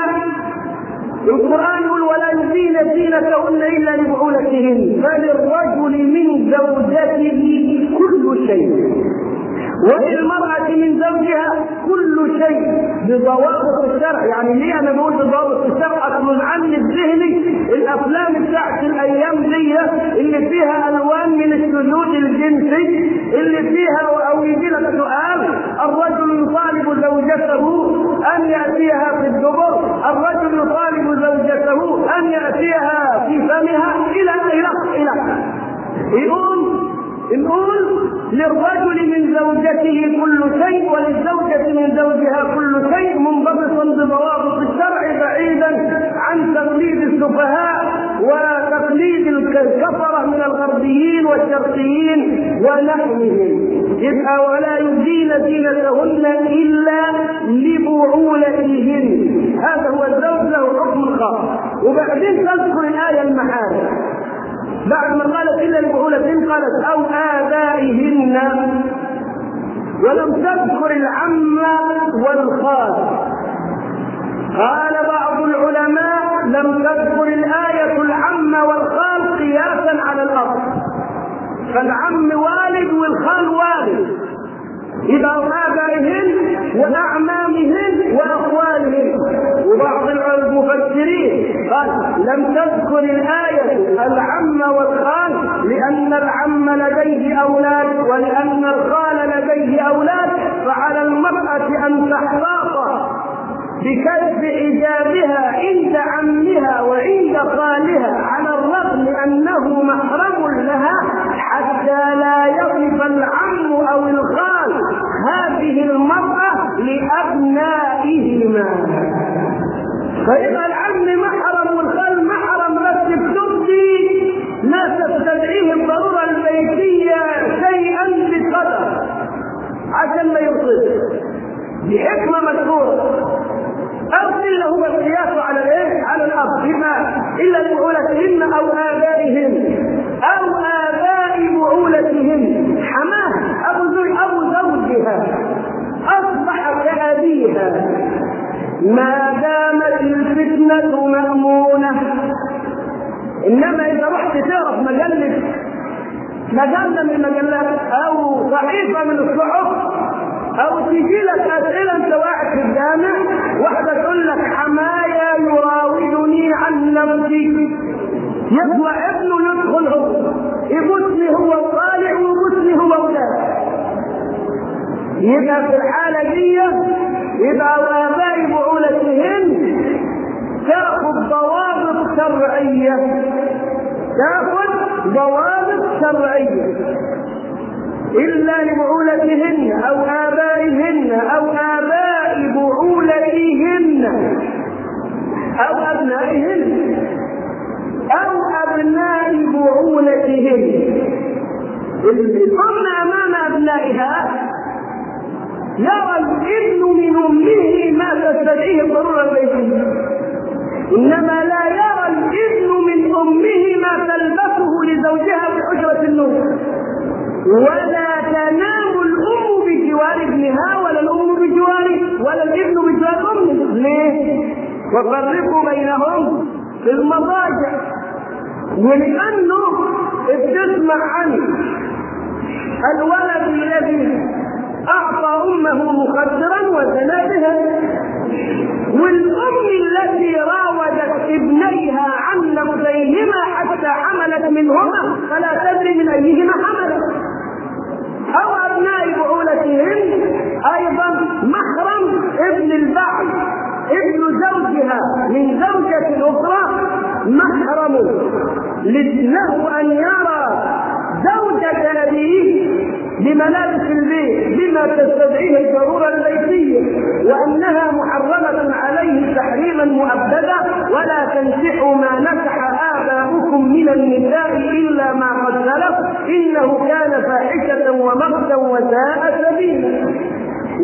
القرآن يقول ولا يزين زينتهن إلا لبعولتهن، فللرجل من زوجته كل شيء وللمرأة من زوجها كل شيء بضوابط الشرع. يعني ليه أنا بقول بضوابط الشرع؟ أصل عني الذهني الأفلام بتاعت الأيام دي اللي فيها ألوان من السجود الجنسي، اللي فيها أو يجي لك سؤال الرجل يطالب زوجته أن يأتيها في الدبر، الرجل يطالب زوجته أن يأتيها في فمها إلى إلى إلى يقول نقول للرجل من زوجته كل شيء وللزوجة من زوجها كل شيء منضبطا بضوابط الشرع بعيدا عن تقليد السفهاء وتقليد الكفرة من الغربيين والشرقيين ونحوهم. يبقى ولا يبدين زينتهن إلا لبعولتهن، هذا هو الزوج له حكم خاص. وبعدين تذكر الآية المحارم بعد ما قالت إلا لبعولتهن قالت أو آبائهن، ولم تذكر العم والخال. قال بعض العلماء لم تذكر الآية العم والخال قياسا على الأصل، فالعم والد والخال والد، إذا آبائهن وأعمامهن وأخوالهن. وبعض المفسرين قال لم تذكر الآية العم والخال لأن العم لديه أولاد ولأن الخال لديه أولاد، فعلى المرأة أن تحتاط بكشف حجابها عند عمها وعند خالها على الرغم أنه محرم لها حتى لا يصف العم أو الخال هذه المرأة لأبنائهما. فإذا العم محرم والخال محرم بس بتبدي لا تستدعيه الضرورة البيتية شيئا بقدر عشان ما يصير بحكمة مشهورة. أرسل له القياس على الايه؟ على الأب، بما إلا لبعولتهن أو آبائهن أو آباء بعولتهن. حماه أبو زوج أبو زوجها أصبح كأبيها ما دامت الفتنة مأمونة. إنما إذا رحت تعرف مجلة مجلة من المجلات أو صحيفة من الصحف أو تجي لك أسئلة أنت واقف في الجامع واحدة تقول لك حمايا يراودني عن نفسي، يطلع ابنه يدخل هو يبوسني هو وطالع ويبوسني هو وطالع. يبقى في الحالة دي يبقى آباء بعولتهن تأخذ ضوابط شرعية، تأخذ ضوابط شرعية إلا لبعولتهن أو آبائهن أو آباء بعولتهن أو أبنائهن أو أبناء بعولتهن. الأم أمام أبنائها يرى الابن من أمه ما تستدعيه الضرورة البيتية، إنما لا يرى الابن من أمه ما تلبسه لزوجها في حجرة النوم. ولا تنام الأم بجوار ابنها ولا الأم بجواره ولا الابن بجوار أمه. ليه؟ وفرقوا بينهم في المضاجع. ولأنه بتسمع عنه الولد الذي أعطى أمه مخدرا وزنى بها، والأم التي راودت ابنيها عن نفسيهما حتى حملت منهما فلا تدري من أيهما حملت. أو أبناء بعولتهن أيضا محرم ابن البعل، ابن زوجها من زوجة أخرى محرم له أن يرى زوجة أبيه بملابس البيت بما تستدعيه الضرورة البيتية، وأنها محرمة عليه تحريما مؤبدا ولا تنكحوا ما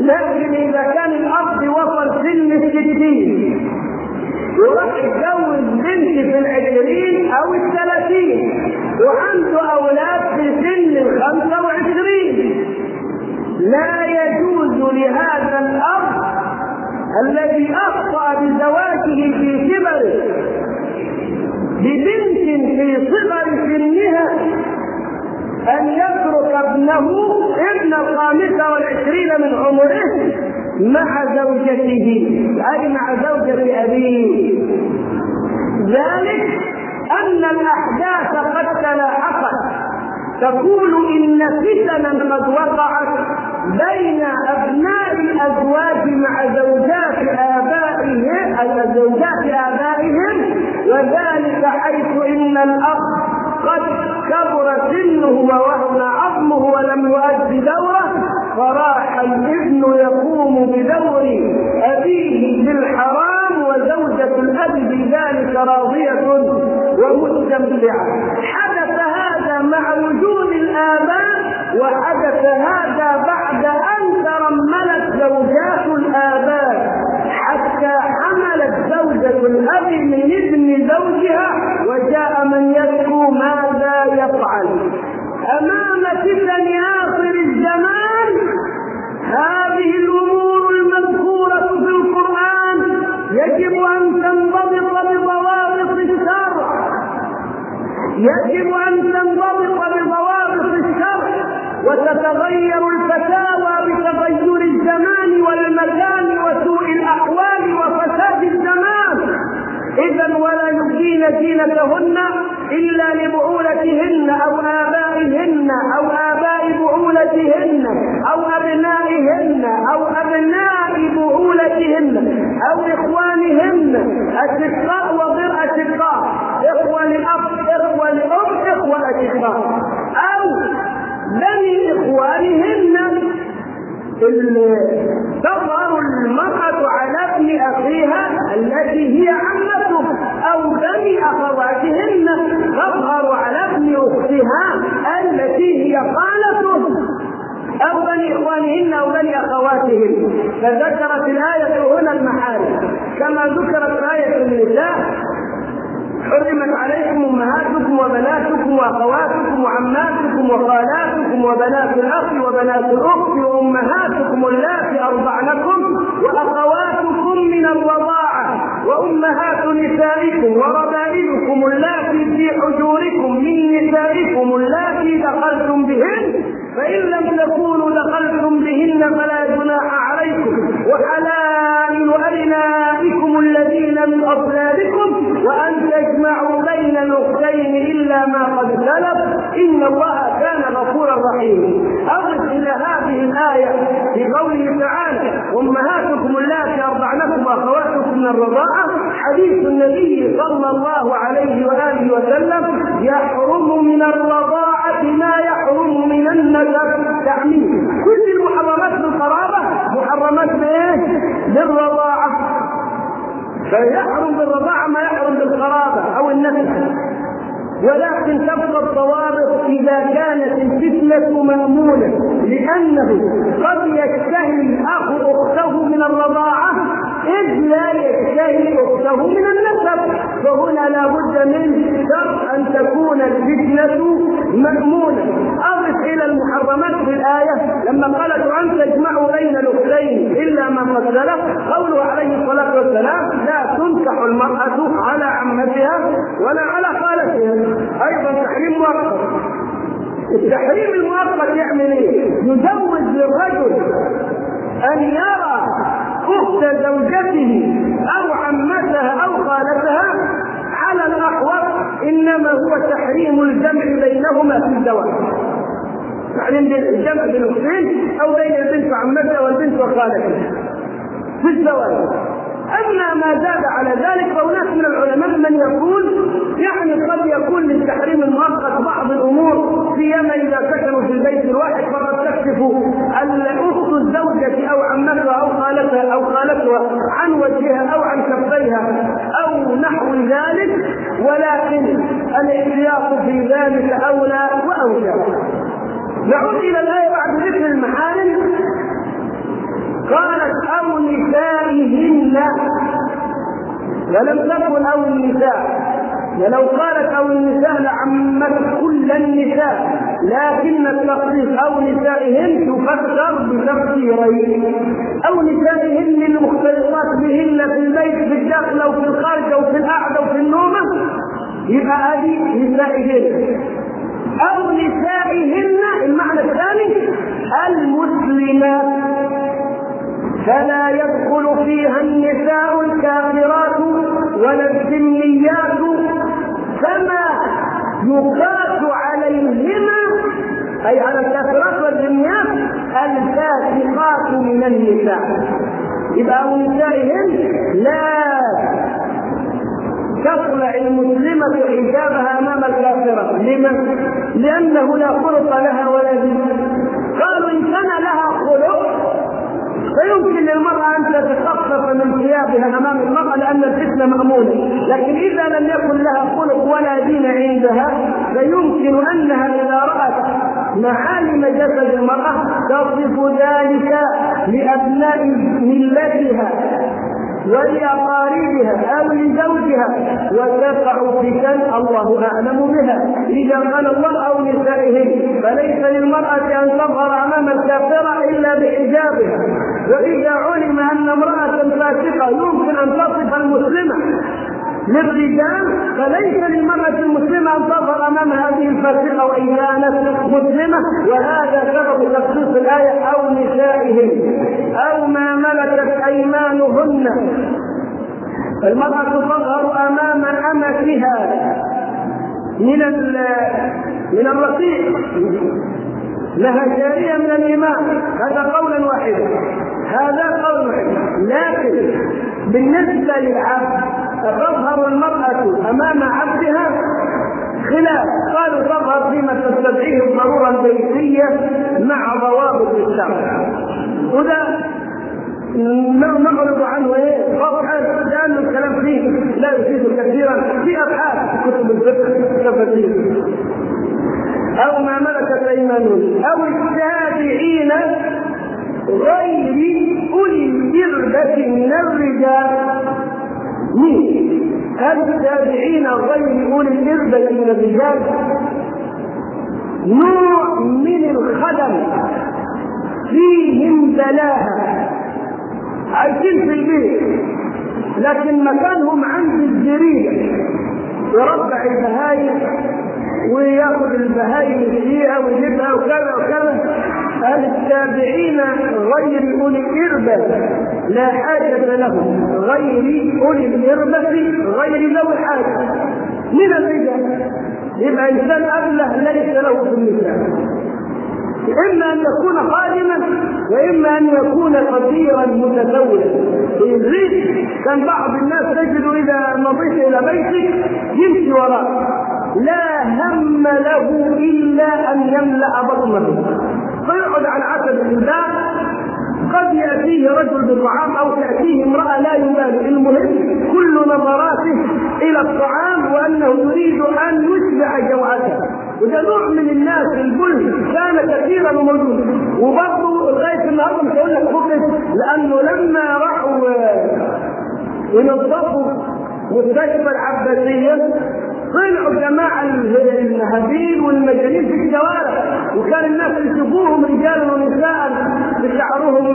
لكن إذا كان الأب وصل سن الستين يروح يتجوز بنت في العشرين أو الثلاثين وعنده أولاد في سن الخمسة وعشرين، لا يجوز لهذا الأب الذي أخطأ بزواجه في كبره ببنت في صغر سنها أن يترك ابنه ابن الخامسة والعشرين من عمره مع زوجته، أي مع زوجة أبيه. ذلك أن الأحداث قد تلاحقت تقول إن فتنا قد وقعت بين أبناء الأزواج مع زوجات آبائهم زوجات آبائهم، وذلك حيث إن الأخ قد كبر سنه ووهن عظمه ولم يؤدي دوره، فراح الابن يقوم بدور أبيه بالحرام وزوجة الأب بذلك راضية ومستمتعة. حدث هذا مع وجود الآباء، وحدث هذا بعد أن ترملت زوجات الآباء حتى حملت زوجة الأب من ابن زوجها، وجاء من يذكر ماذا يفعل أمام فتن آخر الزمان. هذه الأمور المذكورة في القرآن يجب أن تنضبط بضوابط الشرع، يجب أن تنضبط بضوابط الشرع، وتتغير الفتاوى بتغير الزمان والمكان وسوء الأحوال وفساد الزمان. إذا ولا يبدين زينتهن إلا لبعولتهن أو آبائهن أو آباء بعولتهن أو أبنائهن أو أبناء بعولتهن أو إخوانهن أشقاء وغير أشقاء، إخوة لأب إخوة لأم إخوة أشقاء، أو بني إخوانهن. تظهر المرأة على ابن أخيها التي هي عمته، أو بني أخواتهن تظهر على ابن أختها التي هي خالته، أو بني إخوانهن أو بني أخواتهن. فذكرت الآية هنا المحارم كما ذكرت آية النساء: حرمت عليكم أمهاتكم وبناتكم وأخواتكم وعماتكم وخالاتكم وبنات الأخ وبنات الأخت وأمهاتكم اللاتي أرضعنكم وأخواتكم من الرضاعة وأمهات نسائكم وربائبكم اللاتي في حجوركم من نسائكم اللاتي دخلتم بهن، فإن لم تكونوا دخلتم بهن فلا جناح عليكم، وحلائل أبنائكم الذين من أصلابكم، وأن تجمعوا بين الأختين إلا ما قد سلف، إن الله كان غفورا رحيما. أضف إلى هذه الآية في قوله تعالى: أمهاتكم اللاتي أرضعنكم وأخواتكم من الرضاعة، حديث النبي صلى الله عليه وآله وسلم: يحرم من الرضاعة ما يحرم من النسب. تعميم كل المحرمات بالقرابة محرمات بايه؟ بالرضاعة. فيحرم بالرضاعة ما يحرم بالقرابة أو النسب، ولكن تبقى الضوابط إذا كانت الفتنة مأمونة، لأنه قد يشتهي الأخ أخته من الرضاعة إذ لا يشتهي أخته من النسب، فهنا لا بد من شرط أن تكون الفتنة مأمونة. أضف إلى المحرمات في الآية لما قالت: أن تجمعوا بين الأختين إلا ما قد سلف، قوله عليه الصلاة والسلام: لا تنكح المرأة على عمتها ولا على خالتها. أيضا تحريم مؤقت. التحريم المؤقت يعمل إيه؟ يجوز للرجل أن يرى أخت زوجته أو عمتها أو خالتها على الأحوط، إنما هو تحريم الجمع بينهما في الزواج، يعني الجمع بين الأختين أو بين البنت وعمتها والبنت وخالتها في الزواج. أما ما زاد على ذلك فهناك من العلماء من يقول يعني قد يكون للتحريم المؤقت بعض الأمور، سيما إذا سكنوا في البيت الواحد فقد تكشف الأخت الزوجة أو عمتها أو خالتها أو خالتها عن وجهها أو عن كفيها أو نحو ذلك، ولكن الاحتياط في ذلك أولى وأولى. نعود إلى الآية بعد ذكر المحارم. قالت أو نسائهن ولم تكن أو النساء، ولو قالت أو النساء لعمت كل النساء، لكن التخصيص أو نسائهن تفسر بتفسيرين: أو نسائهن المختلطات بهن في البيت في الداخل أو في الخارج أو في القعدة أو في النوم، يبقى هذه نسائهن. أو نسائهن المعنى الثاني المسلمات، فلا يدخل فيها النساء الكافرات ولا الذميات، فما يقاس عليهما أي على الكافرات والذميات الفاسقات من النساء. يبقى أو نسائهن لا تخلع المسلمة حجابها أمام الكافرة. لمن؟ لأنه لا خلق لها ولا دين. قالوا إن كان لها خلق فيمكن للمرأة أن تتخفف من ثيابها أمام المرأة لأن الفتنة مأمونة، لكن إذا لم يكن لها خلق ولا دين عندها فيمكن أنها إذا رأت معالم جسد المرأة تصف ذلك لأبناء ملتها ولأقاربها أو لزوجها وتقع فتن الله أعلم بها. إذا قال الله أو نسائهم فليس للمرأة أن تظهر أمام الكافرة إلا بحجابها. وإذا علم أن امرأة فاسقة يمكن أن تصف المسلمة للرجال فليس للمرأة المسلمة أن تظهر أمام هذه الفاسقة وإن كانت مسلمة. وهذا سبب تخصيص الآية أو نسائهم أو ما ملكت أيمانهن. المرأة تظهر أمام أمتها من من الرقيق، لها جارية من الإمام، هذا قولا واحدا، هذا قول واحد. لكن بالنسبة للعبد تظهر المرأة أمام عبدها خلاف، قالوا تظهر فيما تستدعيه الضرورة البيتية مع ضوابط الشرع. وده نعرض عنه ايه قطعا لأن الكلام فيه لا يفيد كثيرا في أبحاث كتب الفقه كثير. أو ما ملكت أيمانهم أو التابعين غير أولي الإربة من الرجال. مين؟ التابعين غير أولي الإربة من الرجال نوع من الخدم فيهم بلاها، عايشين في البيت لكن مكانهم عند الجريدة يربع البهايم ويأخذ البهايم فيها ويجيبها وكذا وكذا. التابعين غير أولي الإربة لا حاجة لهم، غير أولي الإربة غير ذوي الحاجة من الرجال. يبقى إنسان أبله ليس له في النساء، إما أن يكون خادما وإما أن يكون قصيرا متسولا. الريح كان بعض الناس تجد إذا مضيت إلى بيتك يمشي وراء لا هم له إلا أن يملأ بطنه، فيقعد على عتبة الباب. قد يأتيه رجل بطعام أو تأتيه امرأة لا يبالي، المهم كل نظراته إلى الطعام وأنه يريد أن يشبع جوعته. وده نوع من الناس البل كان كثيرا وموجود، وبرضه لغاية النهارده مش هقول لك فقط، لأنه لما راحوا ينظفوا مستشفى العباسية طلعوا جماعة النهابين والمجانين في الشوارع، وكان الناس يشوفوهم رجالا ونساء بشعرهم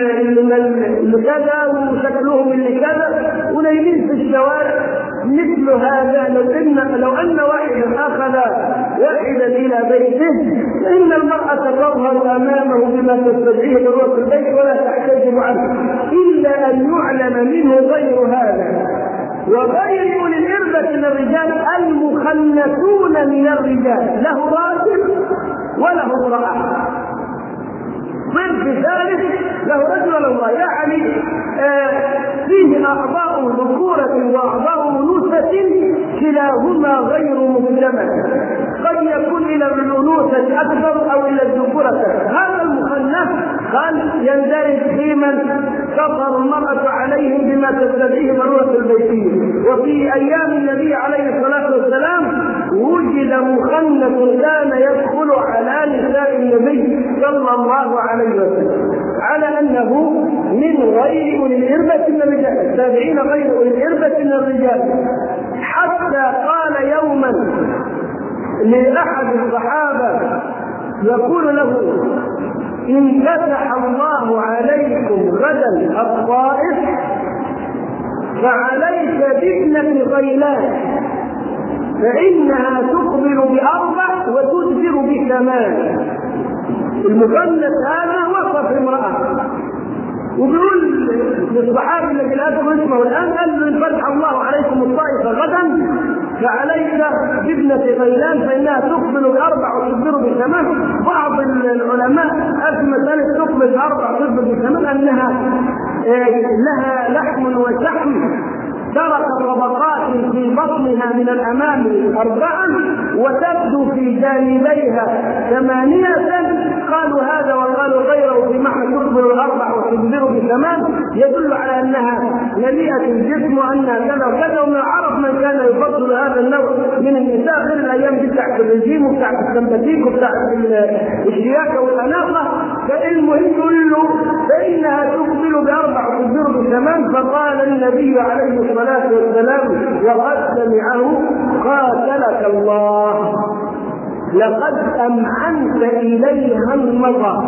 اللي كذا وشكلهم اللي كذا ونايمين في الشوارع. مثل هذا لو ان لو ان واحدا اخذ واحدا الى بيته فان المراه تظهر امامه بما تستدعيه ضروره البيت ولا تحتجب عنه الا ان يعلم منه غير هذا. وغير أولي الإربة من الرجال المخنثون من الرجال، له راجل وله امرأة، صنف ثالث له رجل وله امرأة، يعني آه فيه أعضاء ذكورة وأعضاء أنوثة كلاهما غير مجتمع، قد يكون إلى الأنوثة أكثر أو إلى الذكورة. هذا المخنث قال يندرج في من تظهر المرأة عليهم بما تستدعيه ضرورة البيتية. وفي أيام النبي عليه الصلاة والسلام وجد مخنث كان يدخل على نساء النبي صلى الله عليه وسلم على أنه من غير أولي الإربة من الرجال، التابعين غير أولي الإربة من الرجال. حتى قال يوما لأحد الصحابة يقول له: إن فتح الله عليكم غدا الطائف فعليك بابنة غيلان فإنها تقبل بأربع وتدبر بثمان. المثلث هذا وصف امرأة، وبيقول للصحابي الذي لا أدري اسمه الآن: قال له: إن فتح الله عليكم الطائف غدا فعليك بابنة غيلان فإنها تقبل بأربع وتدبر بثمان. بعض العلماء قال مسألة تقبل بأربع وتدبر بثمان أنها لها لحم وشحم ترك طبقات في بطنها من الأمام أربعا وتبدو في جانبيها ثمانية. قالوا هذا وقالوا غيره في معنى تقبل الأربع وتدبر بثمان، يدل على أنها مليئة الجسم وأنها كذا وكذا. ومن العرب من كان يفضل هذا النوع من النساء غير الأيام دي بتاعت الرجيم وبتاعت السمباتيك وبتاعت الشياكة والأناقة. فالمهم يقول له: فإنها تقبل بأربع وتدبر بثمان. فقال النبي عليه الصلاة والسلام وقد سمعه: قاتلك الله، لقد أمعنت إليها النظر.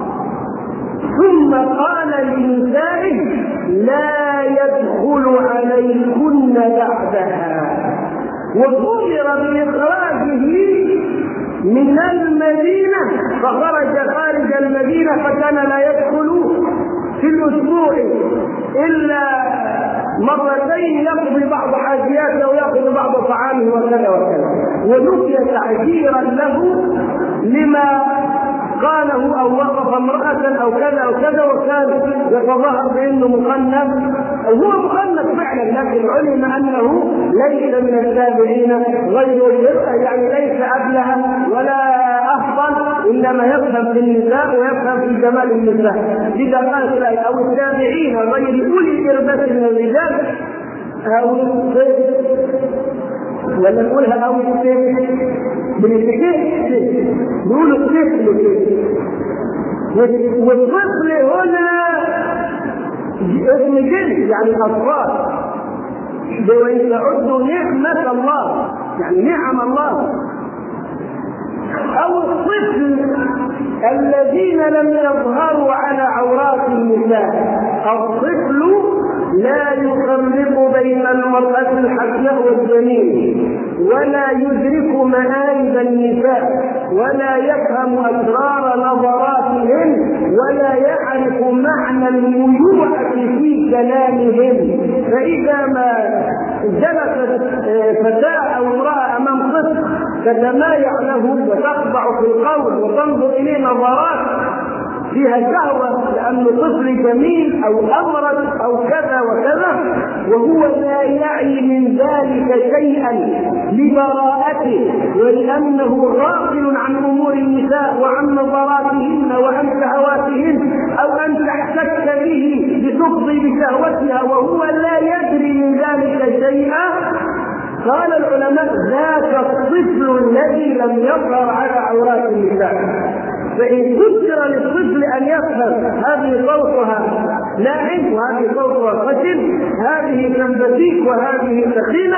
ثم قال لنسائه: لا يدخل عليكن بعدها. وأمر بإخراجه من المدينة فخرج خارج المدينة فكان لا يدخل في الأسبوع إلا مرتين يقضي بعض حاجياته ويأخذ بعض طعامه وكذا وكذا. ونفي تعجيرا له لما قاله أو وقف امرأة أو كذا أو كذا، وكان يتظاهر بأنه مخنث أو هو مخنث فعلا، لكن علم أنه ليس من التابعين غير الرقة، يعني ليس أبله ولا أفضل، إنما يفهم في النساء ويفهم في جمال النساء. إذا قالت أو التابعين غير أولي الإربة من الرجال أو ولا نقولها أو السيف بالاتجاه نقول الطفل. والطفل هنا اسم جنس يعني أطفال، وإن تعدوا نعمة الله يعني نعم الله. أو الطفل الذين لم يظهروا على عورات النساء. الطفل لا يفرق بين المرأة الحسناء والجميل، ولا يدرك مآرب النساء، ولا يفهم أسرار نظراتهن، ولا يعرف معنى الميوعة في كلامهن. فإذا ما جلست فتاة أو امرأة أمام طفل تتمايع له وتخضع في القول وتنظر إليه نظرات فيها شهوة لأنه طفل جميل أو أمرد أو كذا وكذا، وهو لا يعي من ذلك شيئا لبراءته ولأنه غافل عن أمور النساء وعن نظراتهن وعن شهواتهن، أو أن تحتك به لتفضي بشهوتها وهو لا يدري من ذلك شيئا. قال العلماء: ذاك الطفل الذي لم يظهر على عورات النساء. فإن ذكر للطفل أن يفهم هذه صوتها لاعب وهذه صوتها خشن، هذه سمبتيك وهذه سخينة،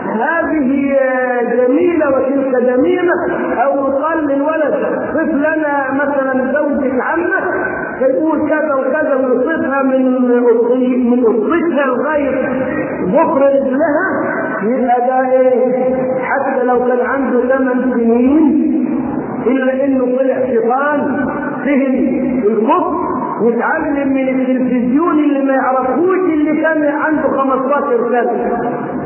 هذه جميلة وتلك جميلة، أو قال للولد: طفلنا مثلا زوجك عمك، فيقول كذا وكذا ويصفها من من أصبتها الغير ظفر رجلها من أدائه، حتى لو كان عنده ثمان سنين إلا إنه طلع شيطان فهم الكفر وتعلم من التلفزيون اللي ما يعرفوش اللي كان عنده خمستاشر سنة.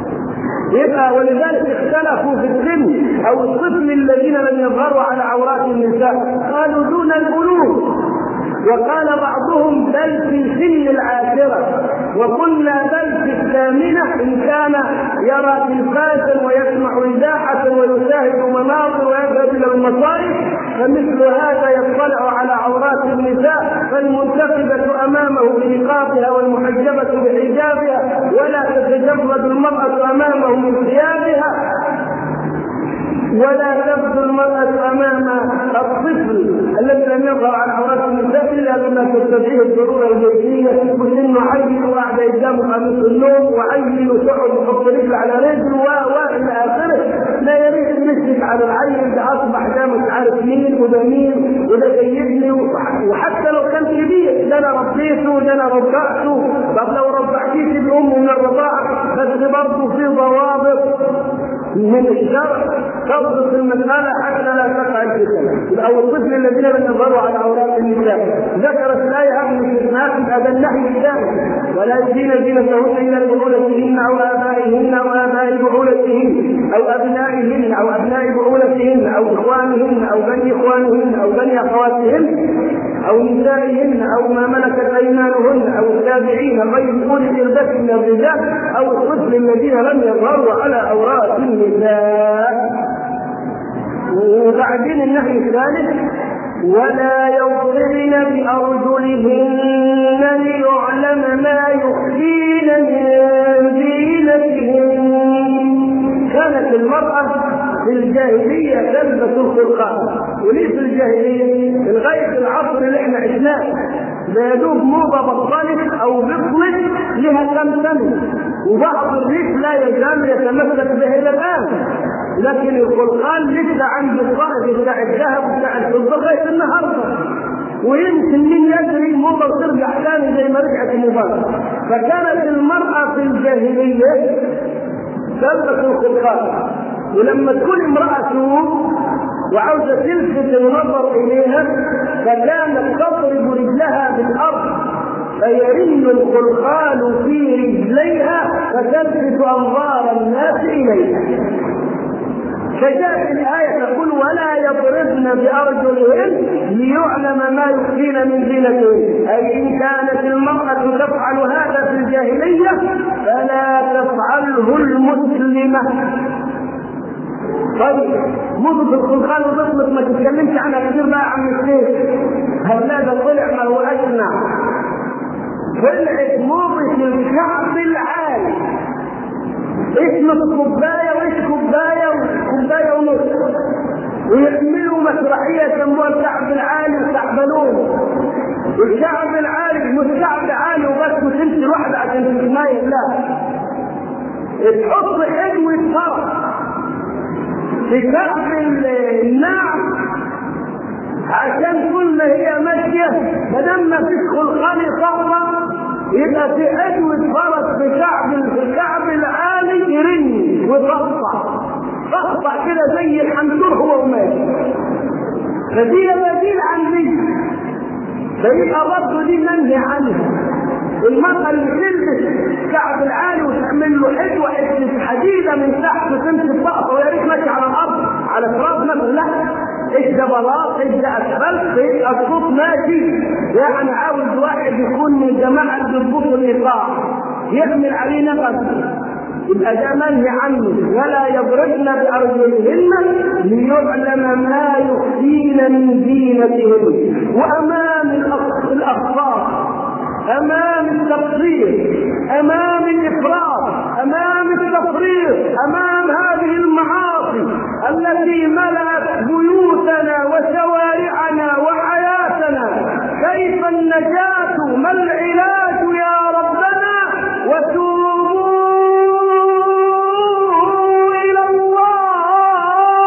يبقى ولذلك اختلفوا في السن أو الطفل الذين لم يظهروا على عورات النساء، قالوا دون البلوغ، وقال بعضهم بل في سن العاشرة، وقلنا بل في الثامنة إن كان يرى تلفازا ويسمع إذاعة ويشاهد مناظر ويذهب إلى المصائب، فمثل هذا يطلع على عورات النساء، فالمنتخبة أمامه بنقابها والمحجبة بحجابها، ولا تتجرد المرأة أمامه من ثيابها. ولا تبدو المرأة أمام الطفل الذي لم يظهر على عورات النساء إلا بما تستدعيه الضرورة البيتية، مش إنه عيل وقاعد قدامه قميص النوم وعيل وتقعد يحط رجل على رجل وإلى آخره. لا يريد يمسك على العيل ده أصبح ده مش عارف مين وده مين وده جيدني، وحتى لو كان كبير ده أنا ربيته ده أنا رضعته. طب لو رضعتيه بأمه من الرضاعة بس برضه في ضوابط من الشرع تضبط المسألة حتى لا تقع الفتن. أو الطفل الذين لم يظهروا على عورات النساء ذكرت الآية هذه الاستثناءات هذا النهي الثاني، ولا يبدين زينتهن إلا لبعولتهن أو آبائهن أو آباء بعولتهن أو أبنائهن أو أبناء بعولتهن أو إخوانهن أو بني إخوانهن أو بني أخواتهن أو نسائهن أو ما ملكت أيمانهن أو التابعين غير أولي الإربة من الرجال أو الطفل الذين لم يظهروا على عورات النساء. وبعدين النهي الثالث ولا يضربن بأرجلهن ليعلم ما يخفين من زينتهن. كانت المرأة في الجاهلية تلبس الخلقان، وليس في الجاهلية لغاية العصر اللي احنا عشناه لا يدوب موضة بطلت أو بطلت لها كم سنة، وبعض الريف لا يزال يتمسك به إلى الآن، لكن الخلقان لسه عند الصائغ بتاع الذهب بتاع الفضة لغاية النهارده، ويمكن من يجري موضة وترجع ثاني زي ما رجعت المباراة. فكانت المرأة في الجاهلية تلبس الخلقان، ولما تكون امرأة سوء وعاوزة تلفت النظر إليها فكانت تضرب رجلها بالأرض فيرن الخلقان في رجليها فتلفت أنظار الناس إليها. فجاءت الآية تقول ولا يضربن بأرجلهن ليعلم ما يخفين من زينتهن، أي إن كانت المرأة تفعل هذا في الجاهلية فلا تفعله المسلمة. طيب موضة الخلقان وبطلت ما تتكلمش عنها كثير بقى عن الشيخ هذا طلع ما هو أجنع. طلعت موضة الكعب العالي، اسم الكوباية وايش كوباية وكوباية ونص، ويحملوا مسرحية سموها الكعب العالي وتعبلون. والكعب العالي مش كعب عالي وبس وتمشي الواحدة عشان تتمايل، لا تحط حلوة فرق في كعب النعم عشان كل ما هي ماشية بدل ما فيش خلقان صغرى يبقى في عدوة فرس في كعب الكعب العالي يرني ويتقطع تقطع كده زي الحنطور هو وماشي. فدي بديل عن دي، فيبقى برضه دي منهي عنها. المرأة اللي تلبس كعب العالي وتعمل له حدوة حديدة من تحت وتمشي بطاقة ويا ريت ماشي على الأرض على تراب مثلا، لا إذا بلاط إذا أسفلت يبقى الصوت ماشي. يعني عاوز واحد يكون من جماعة الضبوط والإيقاع يحمل عليه نفس، يبقى ده منهي عنه. ولا يضربن بأرجلهن ليعلم ما يخفين من زينتهن. وأمام الأخطار، أمام التقصير، أمام الإفراط، أمام التفريط، أمام هذه المعاصي التي ملأت بيوتنا وشوارعنا وحياتنا، كيف النجاة؟ ما العلاج يا ربنا؟ وتوبوا إلى الله،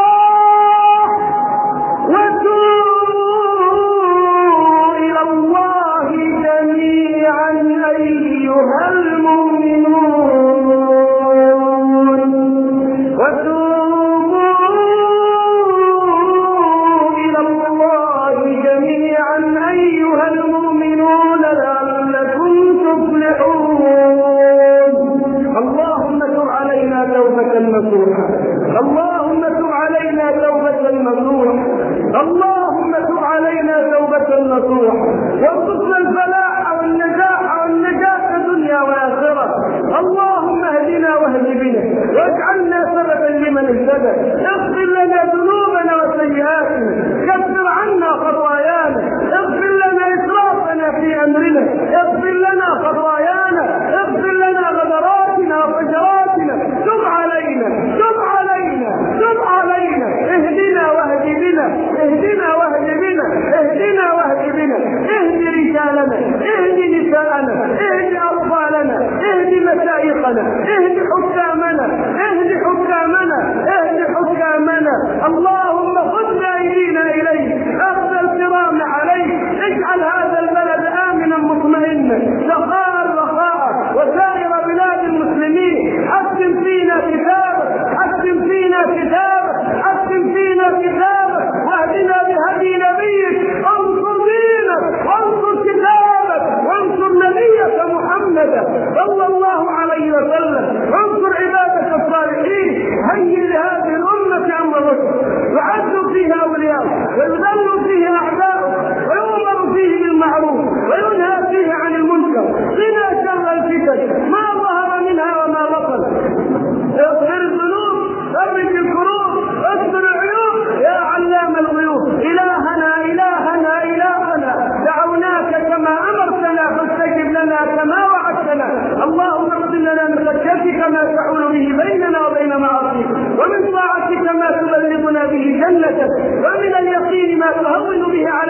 وتوبوا إلى الله جميعا أيها المؤمنون، وتوبوا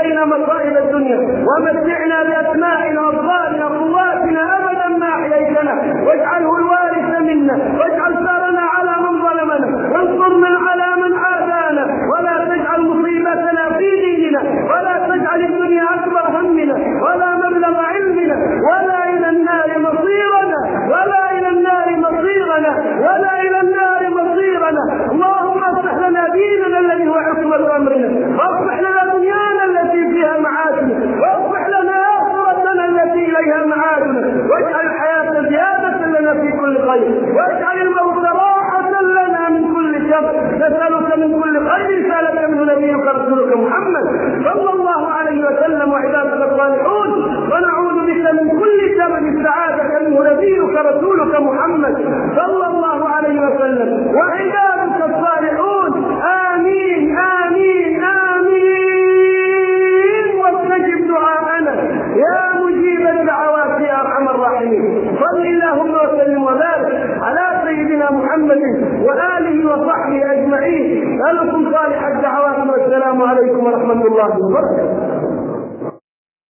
علينا مصائب الدنيا ومتعنا بأسمائنا وأبصارنا وقواتنا أبدا ما أحييتنا، واجعله الوارث منا، واجعل ثارنا على من ظلمنا، وانصرنا على من عادانا، ولا تجعل مصيبتنا في ديننا، ولا تجعل الدنيا أكبر همنا ولا مبلغ علمنا، ولا إلى النار مصيرنا، ولا إلى النار مصيرنا، ولا إلى النار مصيرنا. اللهم اصلح لنا ديننا الذي هو عصمة أمرنا، واصلح لنا دنيانا التي فيها معادنا، واصلح لنا آخرتنا التي إليها معادنا، واجعل الحياة زيادة لنا في كل خير، واجعل الموت راحة لنا من كل شر. نسألك من كل خير سألك منه نبيك رسولك محمد صلى الله عليه وسلم وعبادك الصالحون، ونعوذ بك من كل شر استعاذك منه نبيك رسولك محمد صلى الله عليه وسلم وعبادك الصالحون. آمين آمين آمين. واستجب دعاءنا يا مجيب الدعوات يا أرحم الراحمين. صل اللهم وسلم وبارك على سيدنا محمد وآله وصحبه أجمعين. لكم صالح الدعوات والسلام عليكم ورحمة الله وبركاته.